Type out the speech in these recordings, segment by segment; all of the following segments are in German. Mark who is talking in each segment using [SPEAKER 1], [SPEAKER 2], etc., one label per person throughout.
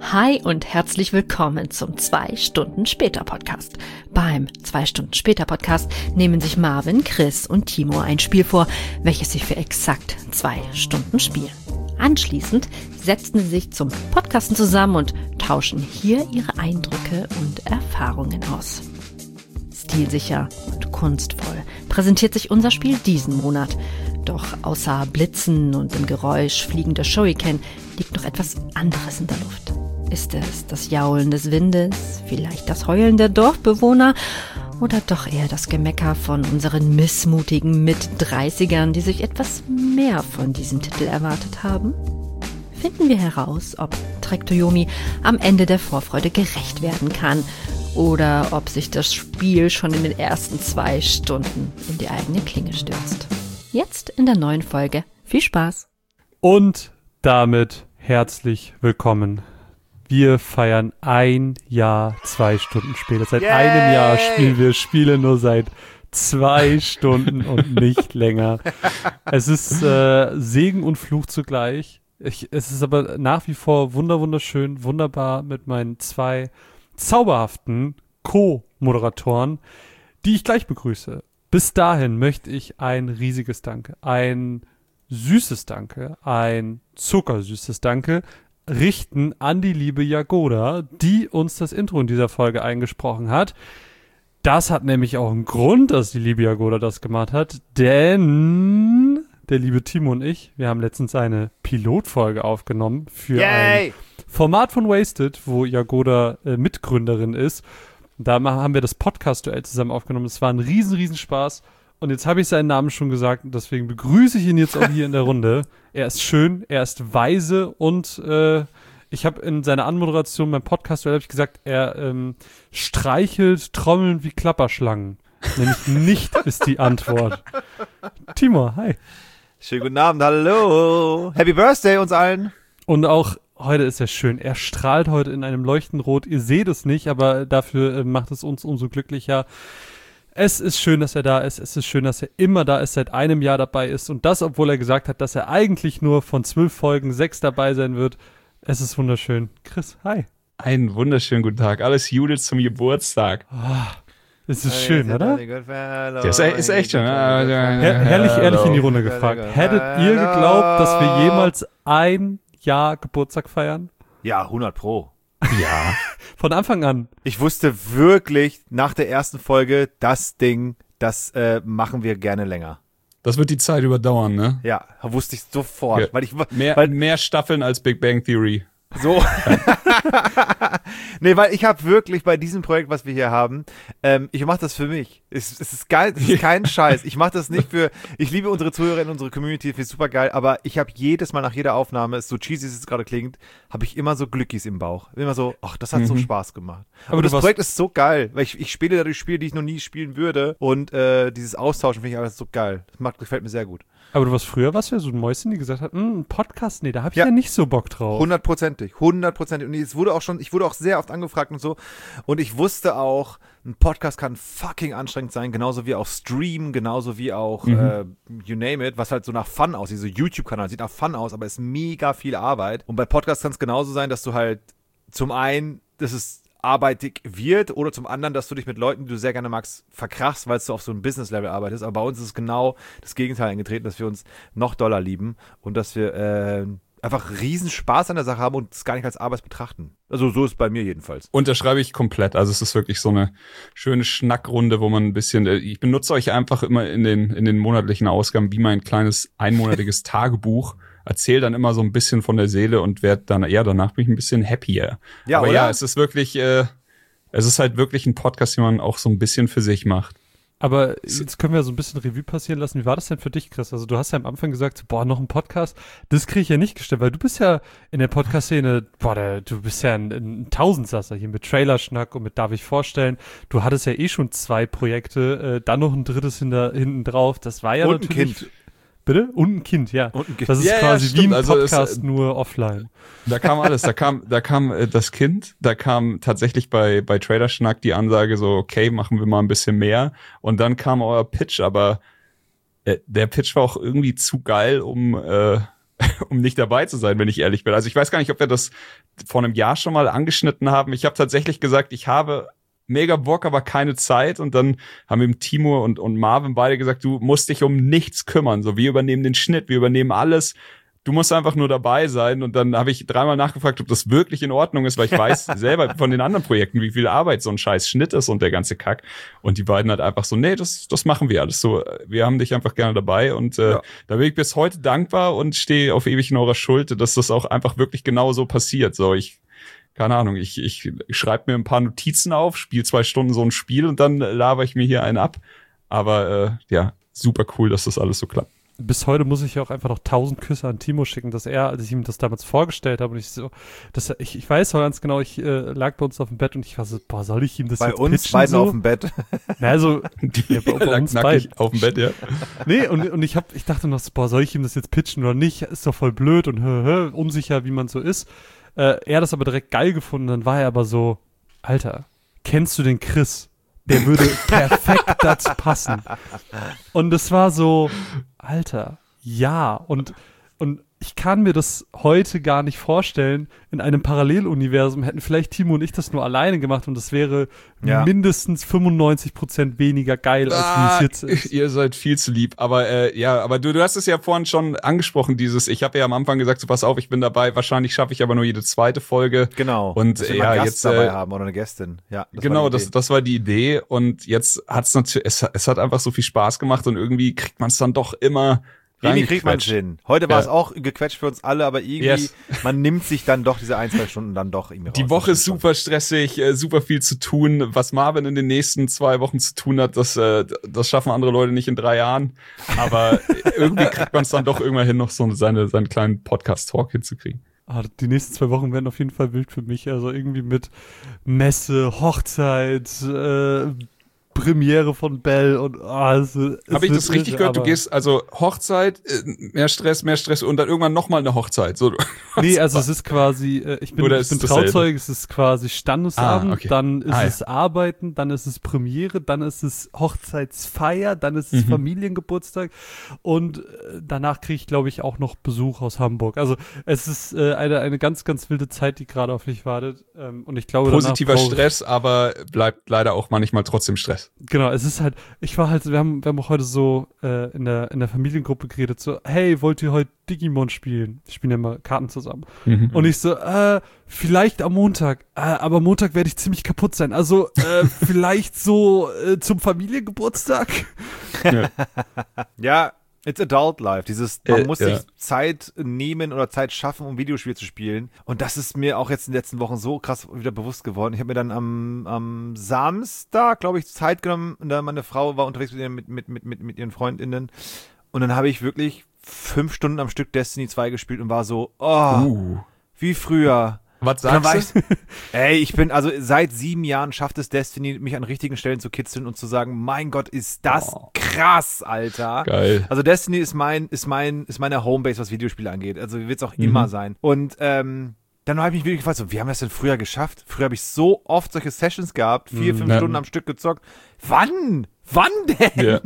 [SPEAKER 1] Hi und herzlich willkommen zum 2 Stunden später Podcast. Beim 2 Stunden später Podcast nehmen sich Marvin, Chris und Timo ein Spiel vor, welches sie für exakt 2 Stunden spielen. Anschließend setzen sie sich zum Podcasten zusammen und tauschen hier ihre Eindrücke und Erfahrungen aus. Stilsicher und kunstvoll präsentiert sich unser Spiel diesen Monat. Doch außer Blitzen und dem Geräusch fliegender Shuriken liegt noch etwas anderes in der Luft. Ist es das Jaulen des Windes, vielleicht das Heulen der Dorfbewohner oder doch eher das Gemecker von unseren missmutigen Mit-30ern, die sich etwas mehr von diesem Titel erwartet haben? Finden wir heraus, ob Trek Toyomi am Ende der Vorfreude gerecht werden kann oder ob sich das Spiel schon in den ersten 2 Stunden in die eigene Klinge stürzt. Jetzt in der neuen Folge. Viel Spaß!
[SPEAKER 2] Und damit herzlich willkommen. Wir feiern ein Jahr 2 Stunden später. Seit einem Jahr spielen wir Spiele nur seit 2 Stunden und nicht länger. Es ist Segen und Fluch zugleich. Es ist aber nach wie vor wunderschön, wunderbar mit meinen 2 zauberhaften Co-Moderatoren, die ich gleich begrüße. Bis dahin möchte ich ein riesiges Danke, ein süßes Danke, ein zuckersüßes Danke richten an die liebe Jagoda, die uns das Intro in dieser Folge eingesprochen hat. Das hat nämlich auch einen Grund, dass die liebe Jagoda das gemacht hat, denn der liebe Timo und ich, wir haben letztens eine Pilotfolge aufgenommen für ein Format von Wasted, wo Jagoda Mitgründerin ist. Da haben wir das Podcast-Duell zusammen aufgenommen. Es war ein riesen Spaß. Und jetzt habe ich seinen Namen schon gesagt und deswegen begrüße ich ihn jetzt auch hier in der Runde. Er ist schön, er ist weise und ich habe in seiner Anmoderation beim Podcast-Duell gesagt, er streichelt Trommeln wie Klapperschlangen. Nämlich nicht ist die Antwort. Timo, hi.
[SPEAKER 3] Schönen guten Abend, hallo. Happy Birthday uns allen.
[SPEAKER 2] Und auch heute ist er schön. Er strahlt heute in einem leuchtenden Rot. Ihr seht es nicht, aber dafür macht es uns umso glücklicher. Es ist schön, dass er da ist. Es ist schön, dass er immer da ist, seit einem Jahr dabei ist. Und das, obwohl er gesagt hat, dass er eigentlich nur von 12 Folgen 6 dabei sein wird. Es ist wunderschön. Chris, hi.
[SPEAKER 4] Einen wunderschönen guten Tag. Alles Gute zum Geburtstag.
[SPEAKER 2] Es ist schön, oder?
[SPEAKER 4] Das ist echt schön.
[SPEAKER 2] Ehrlich in die Runde gefragt. Hättet ihr geglaubt, dass wir jemals ein Jahr Geburtstag feiern?
[SPEAKER 3] Ja, 100%.
[SPEAKER 4] Ja.
[SPEAKER 2] Von Anfang an.
[SPEAKER 3] Ich wusste wirklich nach der ersten Folge, das Ding, das machen wir gerne länger.
[SPEAKER 4] Das wird die Zeit überdauern, ne?
[SPEAKER 3] Ja, wusste ich sofort.
[SPEAKER 4] Ja.
[SPEAKER 3] Weil
[SPEAKER 4] mehr Staffeln als Big Bang Theory.
[SPEAKER 3] So. Nee, weil ich habe wirklich bei diesem Projekt, was wir hier haben, ich mache das für mich. Es ist geil, es ist kein Scheiß. Ich mache das nicht ich liebe unsere Zuhörerinnen, unsere Community, finde ich super geil, aber ich habe jedes Mal nach jeder Aufnahme, so cheesy es gerade klingt, habe ich immer so Glückis im Bauch. Immer so, ach, das hat so Spaß gemacht. Aber das Projekt ist so geil, weil ich spiele dadurch Spiele, die ich noch nie spielen würde und dieses Austauschen finde ich alles so geil. Das gefällt mir sehr gut.
[SPEAKER 2] Aber du warst früher, warst du ja so ein Mäuschen, die gesagt hat, ein Podcast, nee, da habe ich ja nicht so Bock drauf.
[SPEAKER 3] 100%. Und ich wurde auch sehr oft angefragt und so. Und ich wusste auch, ein Podcast kann fucking anstrengend sein, genauso wie auch Stream, genauso wie auch you name it, was halt so nach Fun aussieht. So YouTube-Kanal sieht nach Fun aus, aber ist mega viel Arbeit. Und bei Podcasts kann es genauso sein, dass du halt zum einen, das ist arbeitig wird oder zum anderen, dass du dich mit Leuten, die du sehr gerne magst, verkrachst, weil du auf so einem Business-Level arbeitest. Aber bei uns ist es genau das Gegenteil eingetreten, dass wir uns noch doller lieben und dass wir einfach riesen Spaß an der Sache haben und es gar nicht als Arbeit betrachten. Also so ist es bei mir jedenfalls.
[SPEAKER 4] Unterschreibe ich komplett. Also es ist wirklich so eine schöne Schnackrunde, wo man ein bisschen, ich benutze euch einfach immer in den monatlichen Ausgaben wie mein kleines einmonatiges Tagebuch. Erzähl dann immer so ein bisschen von der Seele und werde dann danach bin ich ein bisschen happier.
[SPEAKER 3] Ja,
[SPEAKER 4] aber
[SPEAKER 3] oder?
[SPEAKER 4] Ja, es ist wirklich, es ist halt wirklich ein Podcast, den man auch so ein bisschen für sich macht.
[SPEAKER 2] Aber jetzt können wir so ein bisschen Revue passieren lassen. Wie war das denn für dich, Chris? Also du hast ja am Anfang gesagt, noch ein Podcast. Das kriege ich ja nicht gestellt, weil du bist ja in der Podcast-Szene, du bist ja ein Tausendsasser hier mit Trailerschnack und mit Darf ich vorstellen. Du hattest ja schon 2 Projekte, dann noch ein drittes hinten drauf. Das war ja
[SPEAKER 3] und
[SPEAKER 2] natürlich...
[SPEAKER 3] ein Kind.
[SPEAKER 2] Bitte? Und ein Kind, ja.
[SPEAKER 3] Und ein Kind.
[SPEAKER 2] Das ist quasi wie ein Podcast,
[SPEAKER 4] also
[SPEAKER 2] nur offline.
[SPEAKER 4] Da kam alles. Da kam das Kind, da kam tatsächlich bei Trailerschnack die Ansage so, okay, machen wir mal ein bisschen mehr. Und dann kam euer Pitch, aber der Pitch war auch irgendwie zu geil, um um nicht dabei zu sein, wenn ich ehrlich bin. Also ich weiß gar nicht, ob wir das vor einem Jahr schon mal angeschnitten haben. Ich habe tatsächlich gesagt, ich habe mega Bock, aber keine Zeit. Und dann haben eben Timo und Marvin beide gesagt, du musst dich um nichts kümmern. So, wir übernehmen den Schnitt, wir übernehmen alles. Du musst einfach nur dabei sein. Und dann habe ich 3-mal nachgefragt, ob das wirklich in Ordnung ist, weil ich weiß selber von den anderen Projekten, wie viel Arbeit so ein scheiß Schnitt ist und der ganze Kack. Und die beiden halt einfach so, nee, das machen wir alles so. Wir haben dich einfach gerne dabei. Und da bin ich bis heute dankbar und stehe auf ewig in eurer Schuld, dass das auch einfach wirklich genau so passiert. So, keine Ahnung, ich schreibe mir ein paar Notizen auf, spiele 2 Stunden so ein Spiel und dann laber ich mir hier einen ab. Aber super cool, dass das alles so klappt.
[SPEAKER 2] Bis heute muss ich ja auch einfach noch 1000 Küsse an Timo schicken, dass er, als ich ihm das damals vorgestellt habe und ich weiß noch ganz genau, ich lag bei uns auf dem Bett und ich war so, boah, soll ich ihm das
[SPEAKER 3] bei
[SPEAKER 2] jetzt
[SPEAKER 3] uns
[SPEAKER 2] pitchen
[SPEAKER 3] beiden
[SPEAKER 2] so?
[SPEAKER 3] auf dem Bett.
[SPEAKER 2] Na, also, bei uns beiden.
[SPEAKER 4] Auf dem Bett, ja.
[SPEAKER 2] Nee, und ich dachte noch so, boah, soll ich ihm das jetzt pitchen oder nicht? Ist doch voll blöd und unsicher, wie man so ist. Er hat das aber direkt geil gefunden, dann war er aber so, Alter, kennst du den Chris? Der würde perfekt dazu passen. Und es war so, Alter, ja. Und ich kann mir das heute gar nicht vorstellen. In einem Paralleluniversum hätten vielleicht Timo und ich das nur alleine gemacht und das wäre mindestens 95% weniger geil, als wie es jetzt ist.
[SPEAKER 4] Ihr seid viel zu lieb. Aber aber du hast es ja vorhin schon angesprochen, ich habe ja am Anfang gesagt, so pass auf, ich bin dabei. Wahrscheinlich schaffe ich aber nur jede zweite Folge.
[SPEAKER 3] Genau.
[SPEAKER 4] Und
[SPEAKER 3] dass wir mal einen Gast dabei haben oder eine Gästin. Ja,
[SPEAKER 4] genau, das war die Idee. Und jetzt hat's natürlich, es hat einfach so viel Spaß gemacht und irgendwie kriegt man es dann doch immer
[SPEAKER 3] irgendwie kriegt man es hin. Heute war es auch gequetscht für uns alle, aber irgendwie, man nimmt sich dann doch diese 1-2 Stunden dann doch irgendwie raus.
[SPEAKER 4] Die Woche ist super stressig, super viel zu tun. Was Marvin in den nächsten 2 Wochen zu tun hat, das schaffen andere Leute nicht in 3 Jahren. Aber irgendwie kriegt man es dann doch irgendwann hin, noch so seinen kleinen Podcast-Talk hinzukriegen.
[SPEAKER 2] Die nächsten 2 Wochen werden auf jeden Fall wild für mich. Also irgendwie mit Messe, Hochzeit, Premiere von Bell und
[SPEAKER 4] habe ich das richtig gehört? Du gehst also Hochzeit, mehr Stress und dann irgendwann nochmal eine Hochzeit. So,
[SPEAKER 2] nee, also es ist quasi, ich bin Trauzeuge, es ist quasi Standesabend, dann ist es Arbeiten, dann ist es Premiere, dann ist es Hochzeitsfeier, dann ist es Familiengeburtstag und danach kriege ich, glaube ich, auch noch Besuch aus Hamburg. Also es ist eine ganz, ganz wilde Zeit, die gerade auf mich wartet und ich glaube,
[SPEAKER 4] positiver Stress, aber bleibt leider auch manchmal trotzdem Stress.
[SPEAKER 2] Genau, es ist halt, wir haben auch heute so in der Familiengruppe geredet, so, hey, wollt ihr heute Digimon spielen? Wir spielen ja mal Karten zusammen. Und ich so, vielleicht am Montag, aber Montag werde ich ziemlich kaputt sein. Also vielleicht so zum Familiengeburtstag.
[SPEAKER 3] Ja. It's adult life. Man muss sich Zeit nehmen oder Zeit schaffen, um Videospiele zu spielen. Und das ist mir auch jetzt in den letzten Wochen so krass wieder bewusst geworden. Ich habe mir dann am Samstag, glaube ich, Zeit genommen. Und dann meine Frau war unterwegs mit ihren FreundInnen. Und dann habe ich wirklich 5 Stunden am Stück Destiny 2 gespielt und war so, wie früher.
[SPEAKER 4] Was sagst du?
[SPEAKER 3] Ey, ich bin, also seit 7 Jahren schafft es Destiny, mich an richtigen Stellen zu kitzeln und zu sagen, mein Gott, ist das krass, Alter.
[SPEAKER 4] Geil.
[SPEAKER 3] Also Destiny ist meine Homebase, was Videospiele angeht. Also wird es auch immer sein. Und dann habe ich mich wirklich gefragt, so, wie haben wir das denn früher geschafft? Früher habe ich so oft solche Sessions gehabt, 4-5 Stunden am Stück gezockt. Wann denn?
[SPEAKER 4] Ja.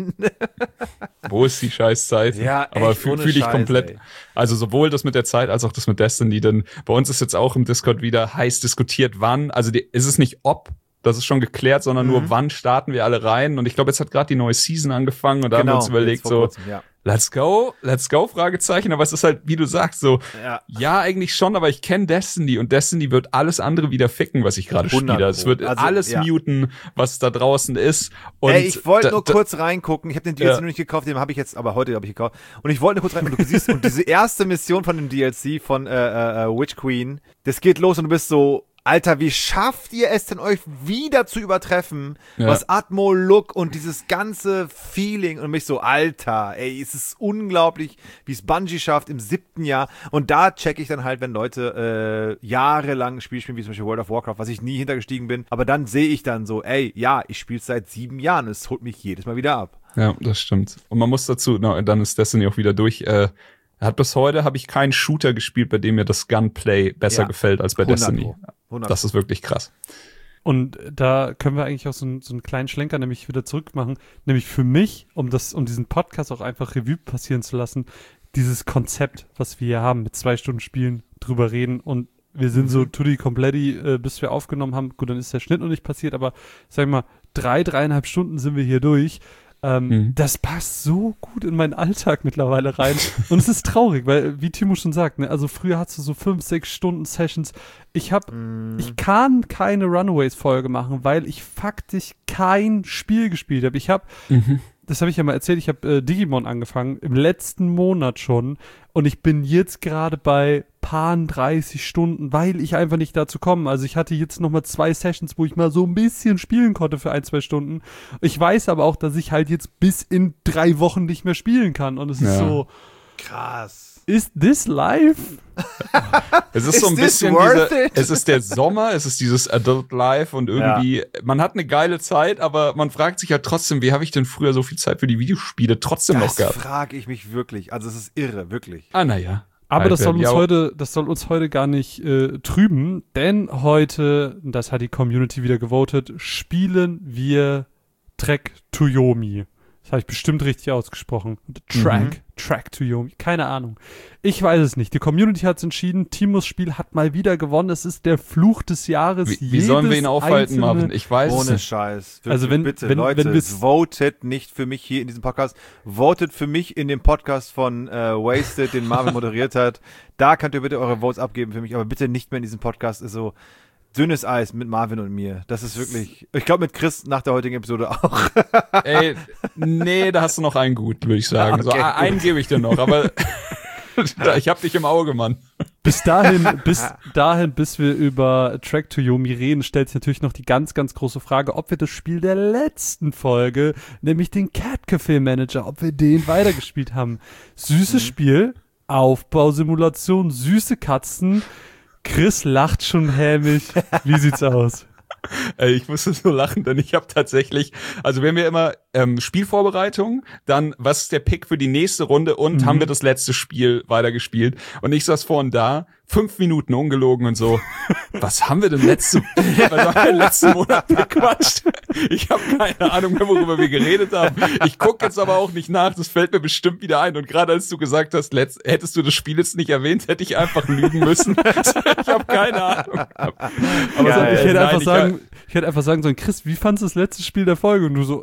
[SPEAKER 4] Wo ist die Scheißzeit?
[SPEAKER 3] Ja,
[SPEAKER 4] aber fühle ich komplett. Ey. Also sowohl das mit der Zeit als auch das mit Destiny. Denn bei uns ist jetzt auch im Discord wieder heiß diskutiert, wann. Also ist es nicht ob, das ist schon geklärt, sondern nur wann starten wir alle rein. Und ich glaube, jetzt hat gerade die neue Season angefangen und da haben wir uns überlegt, so, kurzem, let's go, Fragezeichen. Aber es ist halt, wie du sagst, so, ja eigentlich schon, aber ich kenne Destiny und Destiny wird alles andere wieder ficken, was ich gerade spiele. Es wird alles muten, was da draußen ist. Und
[SPEAKER 3] ich wollte nur kurz reingucken. Ich habe den DLC noch nicht gekauft, den habe ich jetzt, aber heute habe ich gekauft. Und ich wollte nur kurz rein, und du siehst, und diese erste Mission von dem DLC von Witch Queen, das geht los und du bist so, Alter, wie schafft ihr es denn, euch wieder zu übertreffen? Was Atmo, Look und dieses ganze Feeling und mich so, Alter, ey, es ist unglaublich, wie es Bungie schafft im 7. Jahr. Und da checke ich dann halt, wenn Leute jahrelang ein Spiel spielen, wie zum Beispiel World of Warcraft, was ich nie hintergestiegen bin. Aber dann sehe ich dann so, ey, ja, ich spiele es seit 7 Jahren. Es holt mich jedes Mal wieder ab.
[SPEAKER 4] Ja, das stimmt. Und man muss dazu, dann ist Destiny auch wieder durch, bis heute habe ich keinen Shooter gespielt, bei dem mir das Gunplay besser gefällt als bei Destiny. 100%. Das ist wirklich krass.
[SPEAKER 2] Und da können wir eigentlich auch so einen kleinen Schlenker nämlich wieder zurück machen. Nämlich für mich, um diesen Podcast auch einfach Revue passieren zu lassen, dieses Konzept, was wir hier haben, mit 2 Stunden Spielen, drüber reden und wir sind so tutti completi, bis wir aufgenommen haben. Gut, dann ist der Schnitt noch nicht passiert, aber sag ich mal, 3,5 Stunden sind wir hier durch. Das passt so gut in meinen Alltag mittlerweile rein. Und es ist traurig, weil, wie Timo schon sagt, ne, also früher hattest du so 5, 6 Stunden Sessions. Ich kann keine Runaways-Folge machen, weil ich faktisch kein Spiel gespielt habe. Das habe ich ja mal erzählt, ich habe Digimon angefangen, im letzten Monat schon. Und ich bin jetzt gerade bei paar 30 Stunden, weil ich einfach nicht dazu komme. Also ich hatte jetzt nochmal 2 Sessions, wo ich mal so ein bisschen spielen konnte für 1, 2 Stunden. Ich weiß aber auch, dass ich halt jetzt bis in 3 Wochen nicht mehr spielen kann. Und es ist so...
[SPEAKER 3] Krass.
[SPEAKER 2] Is this life?
[SPEAKER 4] Es ist so ein bisschen es ist der Sommer, es ist dieses Adult Life und irgendwie, man hat eine geile Zeit, aber man fragt sich halt trotzdem, wie habe ich denn früher so viel Zeit für die Videospiele trotzdem noch gehabt?
[SPEAKER 3] Das frage ich mich wirklich. Also es ist irre, wirklich.
[SPEAKER 4] Naja.
[SPEAKER 2] Aber das soll uns heute gar nicht trüben, denn heute, das hat die Community wieder gewotet, spielen wir Trek to Yomi. Das habe ich bestimmt richtig ausgesprochen. Track to Yomi. Keine Ahnung. Ich weiß es nicht. Die Community hat es entschieden. Timos Spiel hat mal wieder gewonnen. Es ist der Fluch des Jahres.
[SPEAKER 4] Wie sollen wir ihn aufhalten, Marvin? Ich weiß es nicht.
[SPEAKER 3] Ohne Scheiß. Wirklich,
[SPEAKER 2] also
[SPEAKER 3] bitte, Leute, votet nicht für mich hier in diesem Podcast. Votet für mich in dem Podcast von Wasted, den Marvin moderiert hat. Da könnt ihr bitte eure Votes abgeben für mich, aber bitte nicht mehr in diesem Podcast. Ist so dünnes Eis mit Marvin und mir. Das ist wirklich, ich glaube mit Chris nach der heutigen Episode auch.
[SPEAKER 4] Ey, nee, da hast du noch einen gut, würde ich sagen. Okay, so, einen gebe ich dir noch, aber ich hab dich im Auge, Mann.
[SPEAKER 2] Bis wir über Track to Yomi reden, stellt sich natürlich noch die ganz, ganz große Frage, ob wir das Spiel der letzten Folge, nämlich den Cat Café Manager, ob wir den weitergespielt haben. Süßes Spiel, Aufbausimulation, süße Katzen. Chris lacht schon hämisch. Wie sieht's aus?
[SPEAKER 4] Ich musste so lachen, denn ich habe tatsächlich, also wenn wir immer Spielvorbereitung, dann was ist der Pick für die nächste Runde und haben wir das letzte Spiel weitergespielt und ich saß vorhin da, 5 Minuten ungelogen und so, was haben wir denn letzten Monat bequatscht? Ich habe keine Ahnung mehr, worüber wir geredet haben. Ich gucke jetzt aber auch nicht nach, das fällt mir bestimmt wieder ein und gerade als du gesagt hast, hättest du das Spiel jetzt nicht erwähnt, hätte ich einfach lügen müssen. Ich habe keine Ahnung.
[SPEAKER 2] Aber ich hätte einfach sagen sollen, Chris, wie fandst du das letzte Spiel der Folge? Und du so,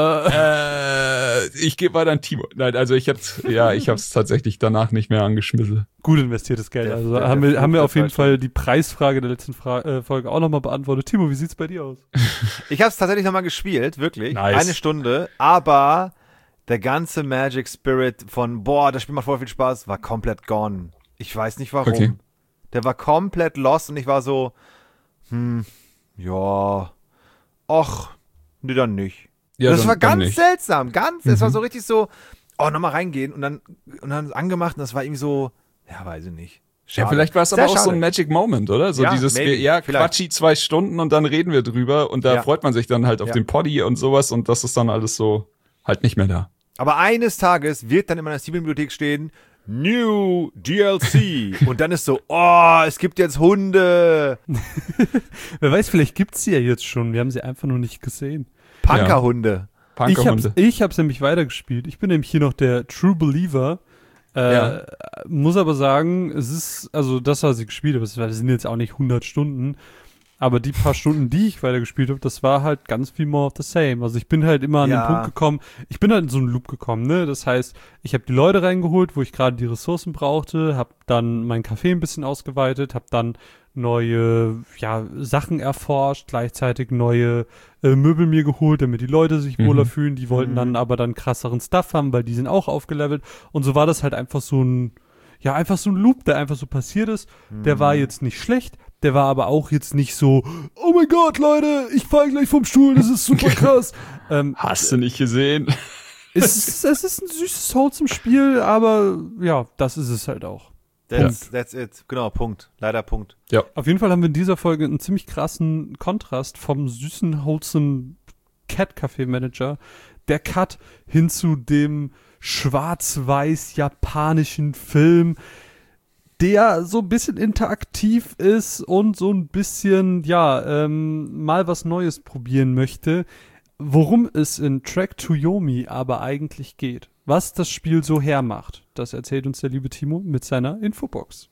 [SPEAKER 4] ich gebe weiter an Timo. Nein, also ich habe es tatsächlich danach nicht mehr angeschmissen.
[SPEAKER 2] Gut investiertes Geld. Also haben wir auf jeden Fall die Preisfrage der letzten Folge auch nochmal beantwortet. Timo, wie sieht's bei dir aus?
[SPEAKER 3] Ich habe es tatsächlich nochmal gespielt, wirklich.
[SPEAKER 4] Nice.
[SPEAKER 3] 1 Stunde, aber der ganze Magic Spirit von, das Spiel macht voll viel Spaß, war komplett gone. Ich weiß nicht warum. Okay. Der war komplett lost und ich war so, ja, ach, nee, dann nicht. Ja, das war ganz seltsam, es war so richtig so, nochmal reingehen und dann angemacht und das war irgendwie so, ja, weiß ich nicht. Schade.
[SPEAKER 4] Ja, vielleicht war es aber auch so ein Magic Moment, oder? So dieses, quatschi 2 Stunden und dann reden wir drüber und da freut man sich dann halt auf den Poddy und sowas und das ist dann alles so halt nicht mehr da.
[SPEAKER 3] Aber eines Tages wird dann in meiner Steam-Bibliothek stehen, New DLC. Und dann ist so, es gibt jetzt Hunde.
[SPEAKER 2] Wer weiß, vielleicht gibt's sie ja jetzt schon. Wir haben sie einfach nur nicht gesehen.
[SPEAKER 3] Punkerhunde.
[SPEAKER 2] Ich hab's nämlich weitergespielt. Ich bin nämlich hier noch der True Believer. Muss aber sagen, es ist, also das, was ich gespielt habe, das sind jetzt auch nicht 100 Stunden, aber die paar Stunden, die ich weitergespielt habe, das war halt ganz viel more of the same. Also ich bin halt immer an den Punkt gekommen, ich bin halt in so einen Loop gekommen, ne? Das heißt, ich habe die Leute reingeholt, wo ich gerade die Ressourcen brauchte, habe dann mein Café ein bisschen ausgeweitet, habe dann neue Sachen erforscht, gleichzeitig neue Möbel mir geholt, damit die Leute sich wohler fühlen. Die wollten dann krasseren Stuff haben, weil die sind auch aufgelevelt. Und so war das halt einfach so ein Loop, der einfach so passiert ist. Der war jetzt nicht schlecht, der war aber auch jetzt nicht so, oh mein Gott, Leute, ich falle gleich vom Stuhl, das ist super krass.
[SPEAKER 4] Hast du nicht gesehen?
[SPEAKER 2] Es ist ein süßes Wholesome-Spiel, aber ja, das ist es halt auch.
[SPEAKER 3] That's it. Genau, Punkt. Leider Punkt.
[SPEAKER 2] Ja. Auf jeden Fall haben wir in dieser Folge einen ziemlich krassen Kontrast vom süßen, wholesome Cat-Café-Manager, der Cut hin zu dem schwarz-weiß japanischen Film, der so ein bisschen interaktiv ist und so ein bisschen, mal was Neues probieren möchte. Worum es in Track to Yomi aber eigentlich geht. was das Spiel so hermacht, das erzählt uns der liebe Timo mit seiner Infobox.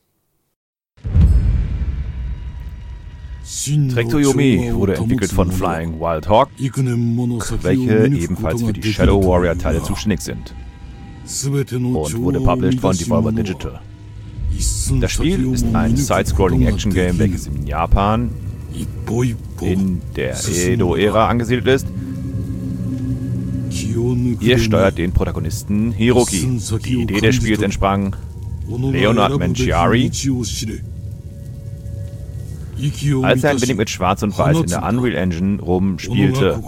[SPEAKER 3] Trectoyomi wurde entwickelt von Flying Wild Hog, welche ebenfalls für die Shadow Warrior-Teile zuständig sind, und wurde published von Devolver Digital. Das Spiel ist ein Side-Scrolling-Action-Game, welches in Japan in der Edo-Ära angesiedelt ist. Ihr steuert den Protagonisten Hiroki. Die Idee des Spiels entsprang Leonard Mangiari, als er ein wenig mit Schwarz und Weiß in der Unreal Engine rumspielte.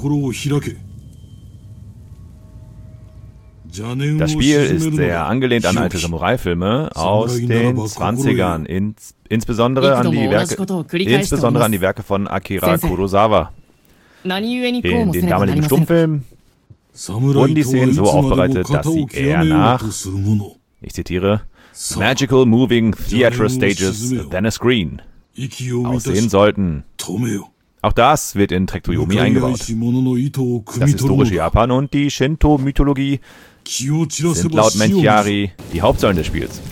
[SPEAKER 3] Das Spiel ist sehr angelehnt an alte Samurai-Filme aus den 20ern, insbesondere an die Werke von Akira Kurosawa. In den damaligen Stummfilmen wurden die Szenen so aufbereitet, dass sie eher nach, ich zitiere, Magical Moving Theatre Stages than a Screen aussehen sollten. Auch das wird in Trectoyomi eingebaut. Das historische Japan und die Shinto-Mythologie sind laut Mangiari die Hauptsäulen des Spiels.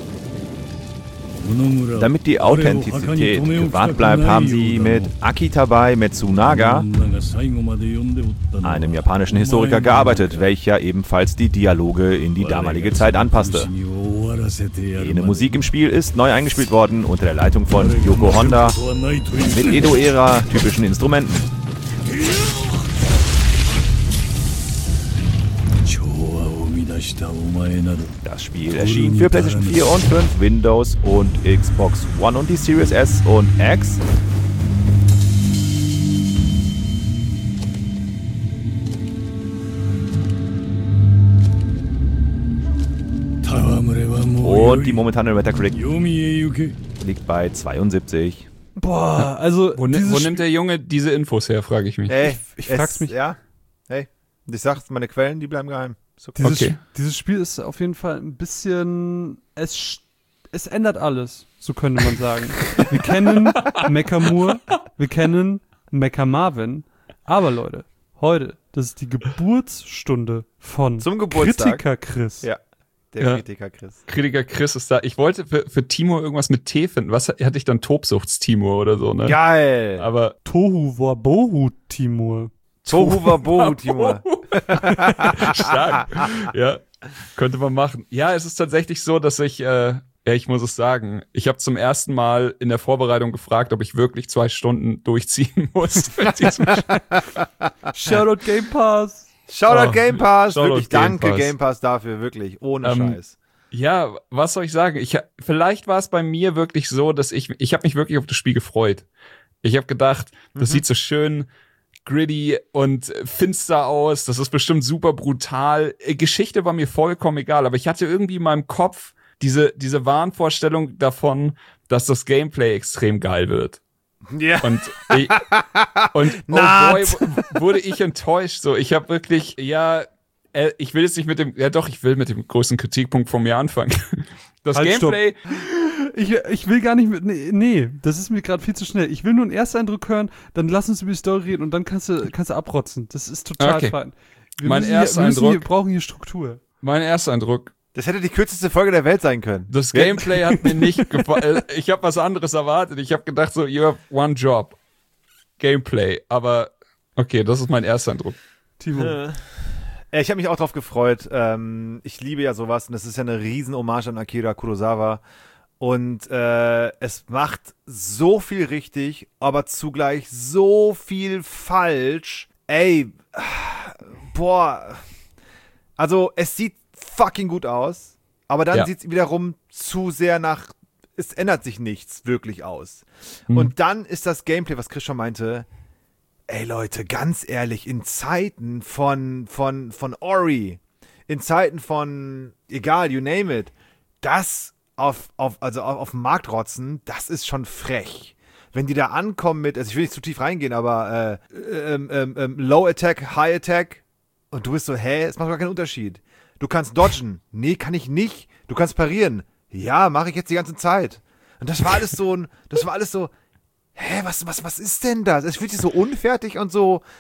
[SPEAKER 3] Damit die Authentizität gewahrt bleibt, haben sie mit Akitabai Metsunaga, einem japanischen Historiker, gearbeitet, welcher ebenfalls die Dialoge in die damalige Zeit anpasste. Jene Musik im Spiel ist neu eingespielt worden unter der Leitung von Yoko Honda mit Edo-Ära typischen Instrumenten. Das Spiel erschien für PlayStation 4 und 5, Windows und Xbox One und die Series S und X. Und die momentane Metacritic liegt bei 72.
[SPEAKER 2] Boah, also
[SPEAKER 4] Wo nimmt der Junge diese Infos her, frage ich mich.
[SPEAKER 3] Hey,
[SPEAKER 2] ich frag's mich.
[SPEAKER 3] Ja, hey, ich sag's, meine Quellen, die bleiben geheim.
[SPEAKER 2] Dieses Spiel ist auf jeden Fall ein bisschen, es ändert alles, so könnte man sagen. Wir kennen Mecha-Mur, wir kennen Mecha-Marvin, aber Leute, heute, das ist die Geburtsstunde von
[SPEAKER 3] Zum Geburtstag.
[SPEAKER 2] Kritiker Chris.
[SPEAKER 3] Ja, der Kritiker Chris.
[SPEAKER 4] Kritiker Chris ist da. Ich wollte für Timo irgendwas mit T finden. Was hatte ich dann? Tobsuchts-Timo oder so, ne?
[SPEAKER 3] Geil!
[SPEAKER 4] Aber
[SPEAKER 2] Tohu Wabohu Timur.
[SPEAKER 3] Tohu Wabohu Timur.
[SPEAKER 4] Stark. Ja, könnte man machen. Ja, es ist tatsächlich so, dass ich muss es sagen, ich habe zum ersten Mal in der Vorbereitung gefragt, ob ich wirklich 2 Stunden durchziehen muss.
[SPEAKER 2] Shoutout Game Pass.
[SPEAKER 3] Shoutout Game Pass.
[SPEAKER 4] Shoutout
[SPEAKER 3] Wirklich,
[SPEAKER 4] Game
[SPEAKER 3] danke
[SPEAKER 4] Pass.
[SPEAKER 3] Game Pass dafür, wirklich. Ohne Scheiß.
[SPEAKER 4] Ja, was soll ich sagen? Vielleicht war es bei mir wirklich so, dass ich habe mich wirklich auf das Spiel gefreut. Ich habe gedacht, das sieht so schön gritty und finster aus. Das ist bestimmt super brutal. Geschichte war mir vollkommen egal, aber ich hatte irgendwie in meinem Kopf diese Wahnvorstellung davon, dass das Gameplay extrem geil wird.
[SPEAKER 3] Ja.
[SPEAKER 4] Und oh boy, wurde ich enttäuscht. So, ich habe wirklich, ich will jetzt nicht mit dem größten Kritikpunkt von mir anfangen. Das
[SPEAKER 2] Halt,
[SPEAKER 4] Gameplay.
[SPEAKER 2] Ich will gar nicht mit. Nee, das ist mir gerade viel zu schnell. Ich will nur einen Ersteindruck hören, dann lass uns über die Story reden und dann kannst du abrotzen. Das ist total fein. Wir brauchen hier Struktur.
[SPEAKER 4] Mein Ersteindruck.
[SPEAKER 3] Das hätte die kürzeste Folge der Welt sein können.
[SPEAKER 4] Das Gameplay hat mir nicht gefallen. Ich habe was anderes erwartet. Ich habe gedacht so, you have one job. Gameplay. Aber okay, das ist mein Ersteindruck.
[SPEAKER 2] Timo.
[SPEAKER 3] Ich habe mich auch drauf gefreut. Ich liebe ja sowas und das ist ja eine riesen Hommage an Akira Kurosawa. Und es macht so viel richtig, aber zugleich so viel falsch. Ey, boah. Also es sieht fucking gut aus, aber dann sieht es wiederum zu sehr nach, es ändert sich nichts wirklich aus. Und dann ist das Gameplay, was Chris schon meinte, ey Leute, ganz ehrlich, in Zeiten von Ori, in Zeiten von, egal, you name it, das auf den Markt rotzen, das ist schon frech. Wenn die da ankommen mit, also ich will nicht zu tief reingehen, aber Low Attack, High Attack und du bist so, es macht gar keinen Unterschied. Du kannst dodgen. Nee, kann ich nicht. Du kannst parieren. Ja, mache ich jetzt die ganze Zeit. Und das war alles so, was ist denn das? Es fühlt sich so unfertig und so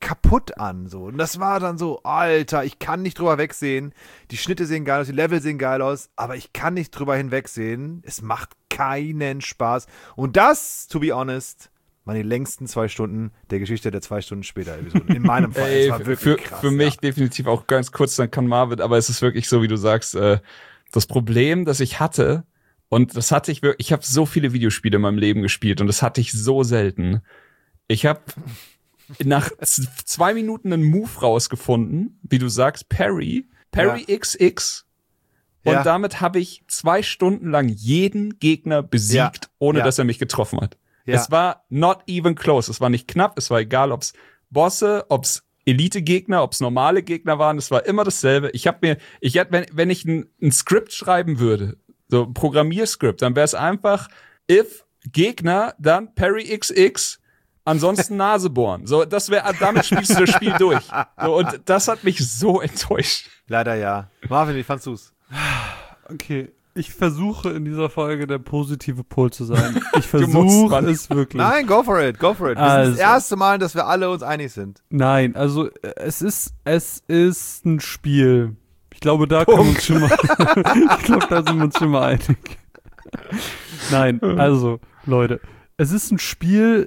[SPEAKER 3] kaputt an. So. Und das war dann so, Alter, ich kann nicht drüber wegsehen. Die Schnitte sehen geil aus, die Level sehen geil aus, aber ich kann nicht drüber hinwegsehen. Es macht keinen Spaß. Und das, to be honest, waren die längsten 2 Stunden der Geschichte der 2 Stunden später Episode. In meinem Fall.
[SPEAKER 4] Ey,
[SPEAKER 3] das war wirklich krass.
[SPEAKER 4] Für mich definitiv auch ganz kurz, dann kann Marvin, aber es ist wirklich so, wie du sagst, das Problem, das ich hatte, und das hatte ich wirklich, ich habe so viele Videospiele in meinem Leben gespielt und das hatte ich so selten. Ich habe nach 2 Minuten einen Move rausgefunden, wie du sagst, Parry XX. Und damit habe ich 2 Stunden lang jeden Gegner besiegt, ohne dass er mich getroffen hat. Ja. Es war not even close. Es war nicht knapp. Es war egal, ob es Bosse, ob es Elite-Gegner, ob es normale Gegner waren. Es war immer dasselbe. Wenn ich ein Skript schreiben würde, so ein Programmierskript, dann wäre es einfach if Gegner, dann Parry XX, ansonsten Nase bohren. So, damit spielst du das Spiel durch. So, und das hat mich so enttäuscht.
[SPEAKER 3] Leider ja. Marvin, wie fandst du's?
[SPEAKER 2] Okay. Ich versuche in dieser Folge der positive Pol zu sein. Ich versuche es wirklich.
[SPEAKER 3] Nein, go for it. Das ist das erste Mal, dass wir alle uns einig sind.
[SPEAKER 2] Nein, also es ist ein Spiel. Ich glaube, da können wir uns schon mal, da sind wir uns schon mal einig. Nein, also, Leute, es ist ein Spiel,